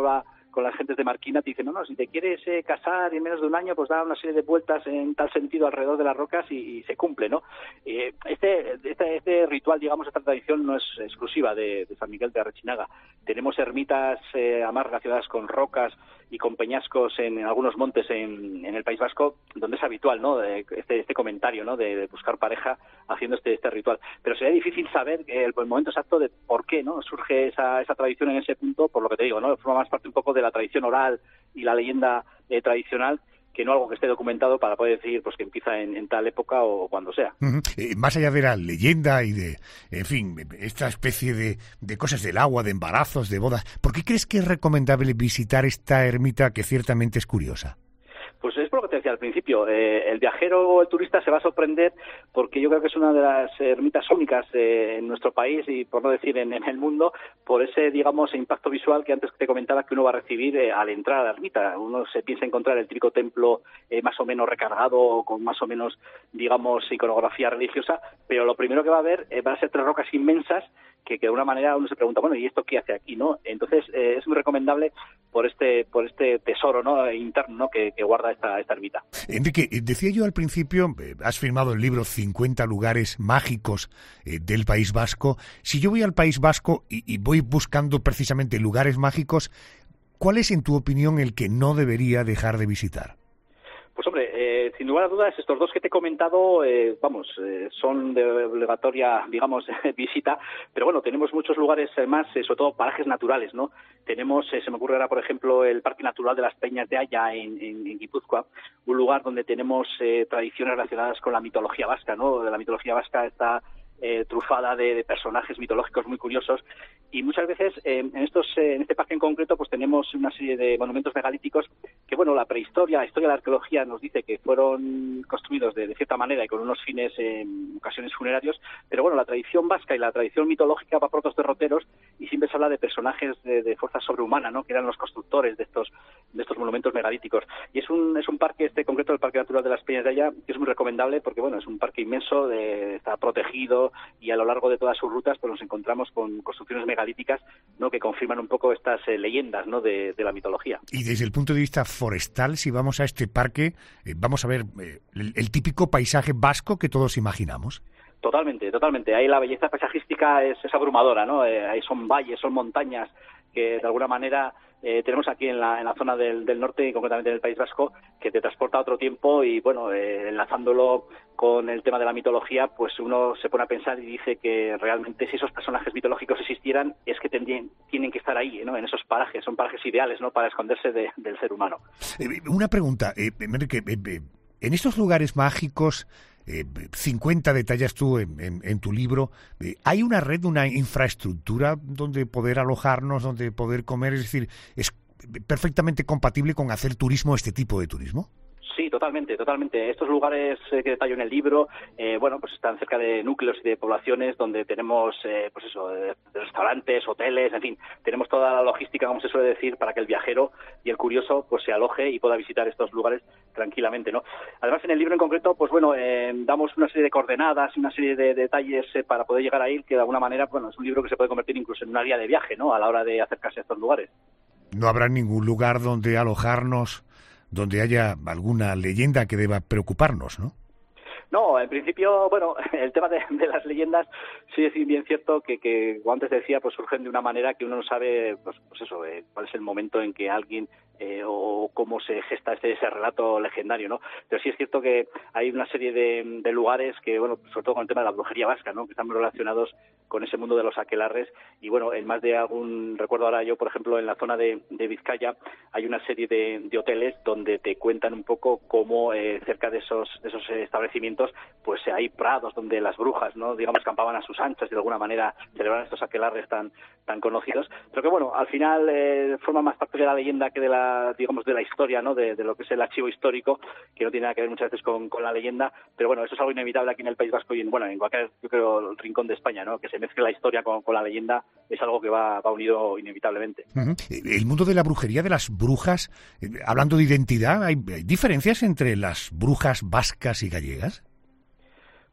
con las gentes de Marquina, te dicen, no, no, si te quieres eh, casar en menos de un año, pues da una serie de vueltas en tal sentido alrededor de las rocas y, y se cumple, ¿no? Eh, este, este, este ritual, digamos, esta tradición no es exclusiva de, de San Miguel de Arrechinaga. Tenemos ermitas eh, además relacionadas con rocas y con peñascos en, en algunos montes en, en el País Vasco, donde es habitual, ¿no? Este, este comentario, ¿no? De, de buscar pareja haciendo este, este ritual. Pero sería difícil saber el, el momento exacto de por qué, ¿no? Surge esa, esa tradición en ese punto, por lo que te digo, ¿no? Forma más parte un poco de la tradición oral y la leyenda eh, tradicional, que no algo que esté documentado para poder decir pues que empieza en, en tal época o cuando sea. Uh-huh. Eh, más allá de la leyenda y de, en fin, esta especie de, de cosas del agua, de embarazos, de bodas, ¿por qué crees que es recomendable visitar esta ermita que ciertamente es curiosa? Pues es por lo que te decía al principio, eh, el viajero o el turista se va a sorprender porque yo creo que es una de las ermitas únicas eh, en nuestro país y por no decir en, en el mundo, por ese, digamos, impacto visual que antes te comentaba que uno va a recibir eh, al entrar a la ermita. Uno se piensa encontrar el típico templo eh, más o menos recargado, con más o menos, digamos, iconografía religiosa, pero lo primero que va a ver eh, van a ser tres rocas inmensas que, que de una manera uno se pregunta, bueno, ¿y esto qué hace aquí, no? Entonces eh, es muy recomendable por este por este tesoro, ¿no? interno, ¿no? que, que guarda esta, esta ermita. Enrique, decía yo al principio, eh, has firmado el libro cincuenta lugares mágicos eh, del País Vasco. Si yo voy al País Vasco y, y voy buscando precisamente lugares mágicos, ¿cuál es, en tu opinión, el que no debería dejar de visitar? Pues hombre, eh, sin lugar a dudas, estos dos que te he comentado, eh, vamos, eh, son de obligatoria, digamos, visita, pero bueno, tenemos muchos lugares más, eh, sobre todo parajes naturales, ¿no? Tenemos, eh, se me ocurre ahora, por ejemplo, el Parque Natural de las Peñas de Aya en, en, en Guipúzcoa, un lugar donde tenemos eh, tradiciones relacionadas con la mitología vasca, ¿no? De la mitología vasca está Eh, trufada de, de personajes mitológicos muy curiosos y muchas veces eh, en estos eh, en este parque en concreto pues tenemos una serie de monumentos megalíticos que bueno, la prehistoria, la historia de la arqueología nos dice que fueron construidos de, de cierta manera y con unos fines en eh, ocasiones funerarios, pero bueno, la tradición vasca y la tradición mitológica va por otros derroteros y siempre se habla de personajes de, de fuerza sobrehumana, ¿no? Que eran los constructores de estos de estos monumentos megalíticos y es un es un parque este concreto, el Parque Natural de las Peñas de Aya, que es muy recomendable porque bueno, es un parque inmenso, de, está protegido y a lo largo de todas sus rutas pues nos encontramos con construcciones megalíticas, ¿no? Que confirman un poco estas eh, leyendas, ¿no? de, de la mitología. Y desde el punto de vista forestal, si vamos a este parque, eh, vamos a ver eh, el, el típico paisaje vasco que todos imaginamos. Totalmente, totalmente. Ahí la belleza paisajística es, es abrumadora, ¿no? Eh, ahí son valles, son montañas que de alguna manera eh, tenemos aquí en la, en la zona del, del norte y concretamente en el País Vasco, que te transporta a otro tiempo y bueno, eh, enlazándolo con el tema de la mitología, pues uno se pone a pensar y dice que realmente si esos personajes mitológicos existieran es que tendrían, tienen que estar ahí, ¿no? En esos parajes, son parajes ideales, ¿no? Para esconderse de, del ser humano. Eh, una pregunta, eh, Enrique, eh, eh, en estos lugares mágicos, eh, cincuenta detallas tú en, en, en tu libro, eh, ¿hay una red, una infraestructura donde poder alojarnos, donde poder comer? Es decir, ¿es perfectamente compatible con hacer turismo, este tipo de turismo? Sí, totalmente, totalmente. Estos lugares eh, que detallo en el libro, eh, bueno, pues están cerca de núcleos y de poblaciones donde tenemos, eh, pues eso, de, de restaurantes, hoteles, en fin, tenemos toda la logística, como se suele decir, para que el viajero y el curioso pues se aloje y pueda visitar estos lugares tranquilamente, ¿no? Además, en el libro en concreto, pues bueno, eh, damos una serie de coordenadas y una serie de, de detalles eh, para poder llegar ahí, que de alguna manera, bueno, es un libro que se puede convertir incluso en una guía de viaje, ¿no? A la hora de acercarse a estos lugares. No habrá ningún lugar donde alojarnos donde haya alguna leyenda que deba preocuparnos, ¿no? No, en principio, bueno, el tema de, de las leyendas sí es bien cierto que, que, como antes decía, pues surgen de una manera que uno no sabe, pues, pues eso, eh, cuál es el momento en que alguien eh, o cómo se gesta ese, ese relato legendario, ¿no? Pero sí es cierto que hay una serie de, de lugares que, bueno, sobre todo con el tema de la brujería vasca, ¿no? Que están muy relacionados con ese mundo de los aquelarres y, bueno, en más de algún, recuerdo ahora yo, por ejemplo, en la zona de, de Vizcaya hay una serie de, de hoteles donde te cuentan un poco cómo eh, cerca de esos, de esos establecimientos pues hay prados donde las brujas, ¿no? Digamos, campaban a sus anchas y de alguna manera celebraban estos aquelarres tan tan conocidos, pero que bueno, al final eh, forma más parte de la leyenda que de la, digamos, de la historia, ¿no? De, de lo que es el archivo histórico, que no tiene nada que ver muchas veces con, con la leyenda, pero bueno, eso es algo inevitable aquí en el País Vasco y en, bueno, en cualquier, yo creo, rincón de España, ¿no? Que se mezcle la historia con, con la leyenda es algo que va, va unido inevitablemente. Uh-huh. El mundo de la brujería, de las brujas, eh, hablando de identidad, ¿hay, hay diferencias entre las brujas vascas y gallegas?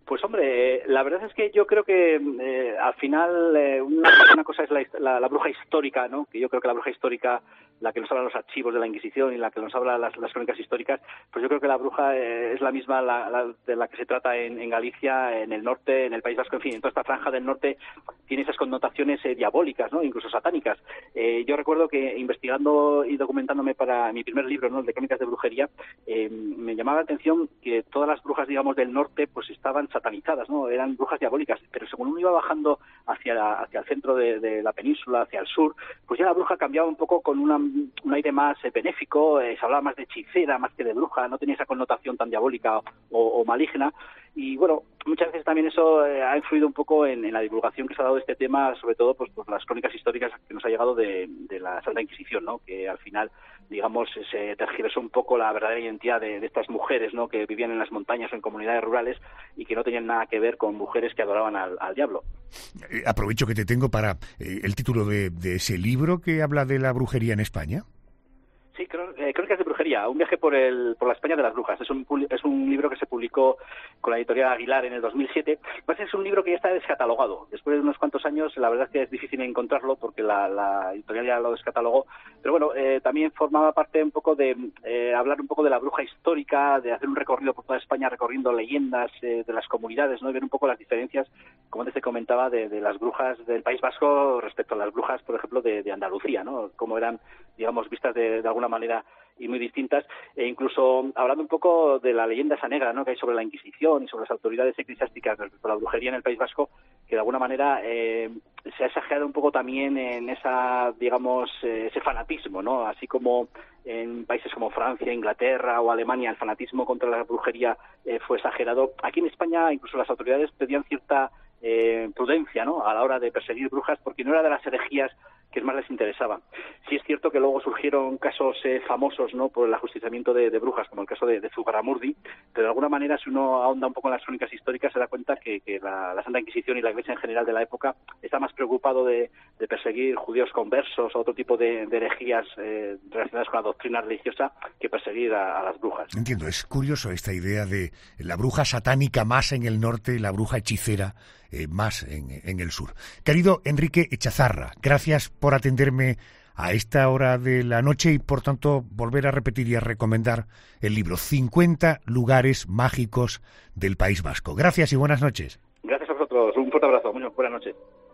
Pues hombre, la verdad es que yo creo que eh, al final eh, una, una cosa es la, la, la bruja histórica, ¿no? Que yo creo que la bruja histórica, la que nos habla los archivos de la Inquisición y la que nos habla las, las crónicas históricas, pues yo creo que la bruja eh, es la misma la, la, de la que se trata en, en Galicia, en el norte, en el País Vasco, en fin, en toda esta franja del norte tiene esas connotaciones eh, diabólicas, ¿no? Incluso satánicas. Eh, yo recuerdo que investigando y documentándome para mi primer libro, ¿no? El de crónicas de brujería, eh, me llamaba la atención que todas las brujas, digamos, del norte, pues estaban satanizadas, ¿no? Eran brujas diabólicas, pero según uno iba bajando hacia, la, hacia el centro de, de la península, hacia el sur, pues ya la bruja cambiaba un poco con una, un aire más eh, benéfico, eh, se hablaba más de hechicera, más que de bruja, no tenía esa connotación tan diabólica o, o maligna, y bueno, muchas veces también eso eh, ha influido un poco en, en la divulgación que se ha dado de este tema, sobre todo pues por las crónicas históricas que nos ha llegado de, de la Santa Inquisición, ¿no? Que al final, digamos, se tergiversó un poco la verdadera identidad de, de estas mujeres, ¿no? Que vivían en las montañas o en comunidades rurales y que no tenían nada que ver con mujeres que adoraban al, al diablo. Eh, aprovecho que te tengo para eh, el título de, de ese libro que habla de la brujería en España. Sí, eh, Crónicas de Brujería, un viaje por el por la España de las brujas. Es un es un libro que se publicó con la editorial Aguilar en el dos mil siete. Pues es un libro que ya está descatalogado. Después de unos cuantos años, la verdad es que es difícil encontrarlo porque la, la editorial ya lo descatalogó. Pero bueno, eh, también formaba parte un poco de eh, hablar un poco de la bruja histórica, de hacer un recorrido por toda España recorriendo leyendas eh, de las comunidades, ¿no? Y ver un poco las diferencias, como antes te comentaba, de, de las brujas del País Vasco respecto a las brujas, por ejemplo, de, de Andalucía, ¿no? Cómo eran, digamos, vistas de, de alguna manera y muy distintas, e incluso hablando un poco de la leyenda esa negra, ¿no? Que hay sobre la Inquisición y sobre las autoridades eclesiásticas respecto a la brujería en el País Vasco, que de alguna manera eh, se ha exagerado un poco también en esa, digamos, eh, ese fanatismo, ¿no? Así como en países como Francia, Inglaterra o Alemania el fanatismo contra la brujería eh, fue exagerado. Aquí en España incluso las autoridades pedían cierta eh, prudencia, ¿no? A la hora de perseguir brujas, porque no era de las herejías que más les interesaba. Sí es cierto que luego surgieron casos eh, famosos, ¿no? Por el ajusticiamiento de, de brujas, como el caso de, de Zugarramurdi, pero de alguna manera, si uno ahonda un poco en las crónicas históricas, se da cuenta que, que la, la Santa Inquisición y la Iglesia en general de la época está más preocupado de, de perseguir judíos conversos o otro tipo de, de herejías eh, relacionadas con la doctrina religiosa que perseguir a, a las brujas. Entiendo, es curioso esta idea de la bruja satánica más en el norte y la bruja hechicera Eh, más en, en el sur. Querido Enrique Echazarra, gracias por atenderme a esta hora de la noche y por tanto volver a repetir y a recomendar el libro cincuenta lugares mágicos del País Vasco. Gracias y buenas noches. Gracias a vosotros, un fuerte abrazo, muy buenas noches.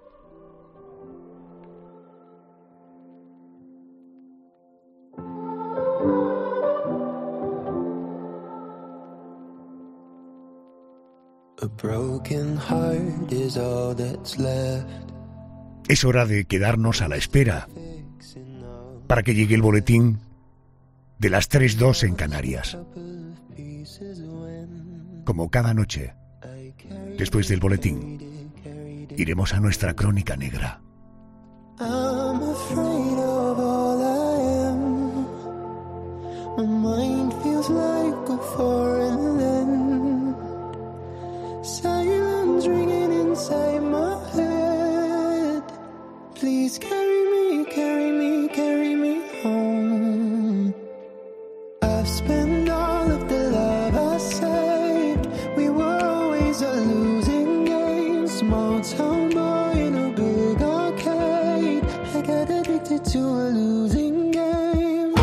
A broken heart is all that's left. Es hora de quedarnos a la espera para que llegue el boletín de las tres dos en Canarias. Como cada noche, después del boletín, iremos a nuestra crónica negra. I'm afraid of all I am. My mind feels like a foreign land. Silence ringing inside my head. Please carry me, carry me, carry me home. I've spent all of the love I saved. We were always a losing game. Small town boy in a big arcade. I got addicted to a losing game.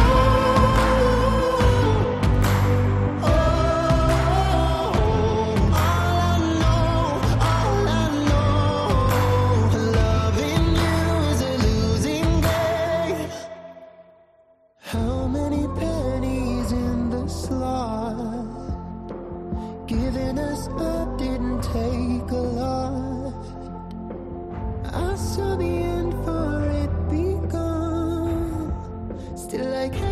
Still I can't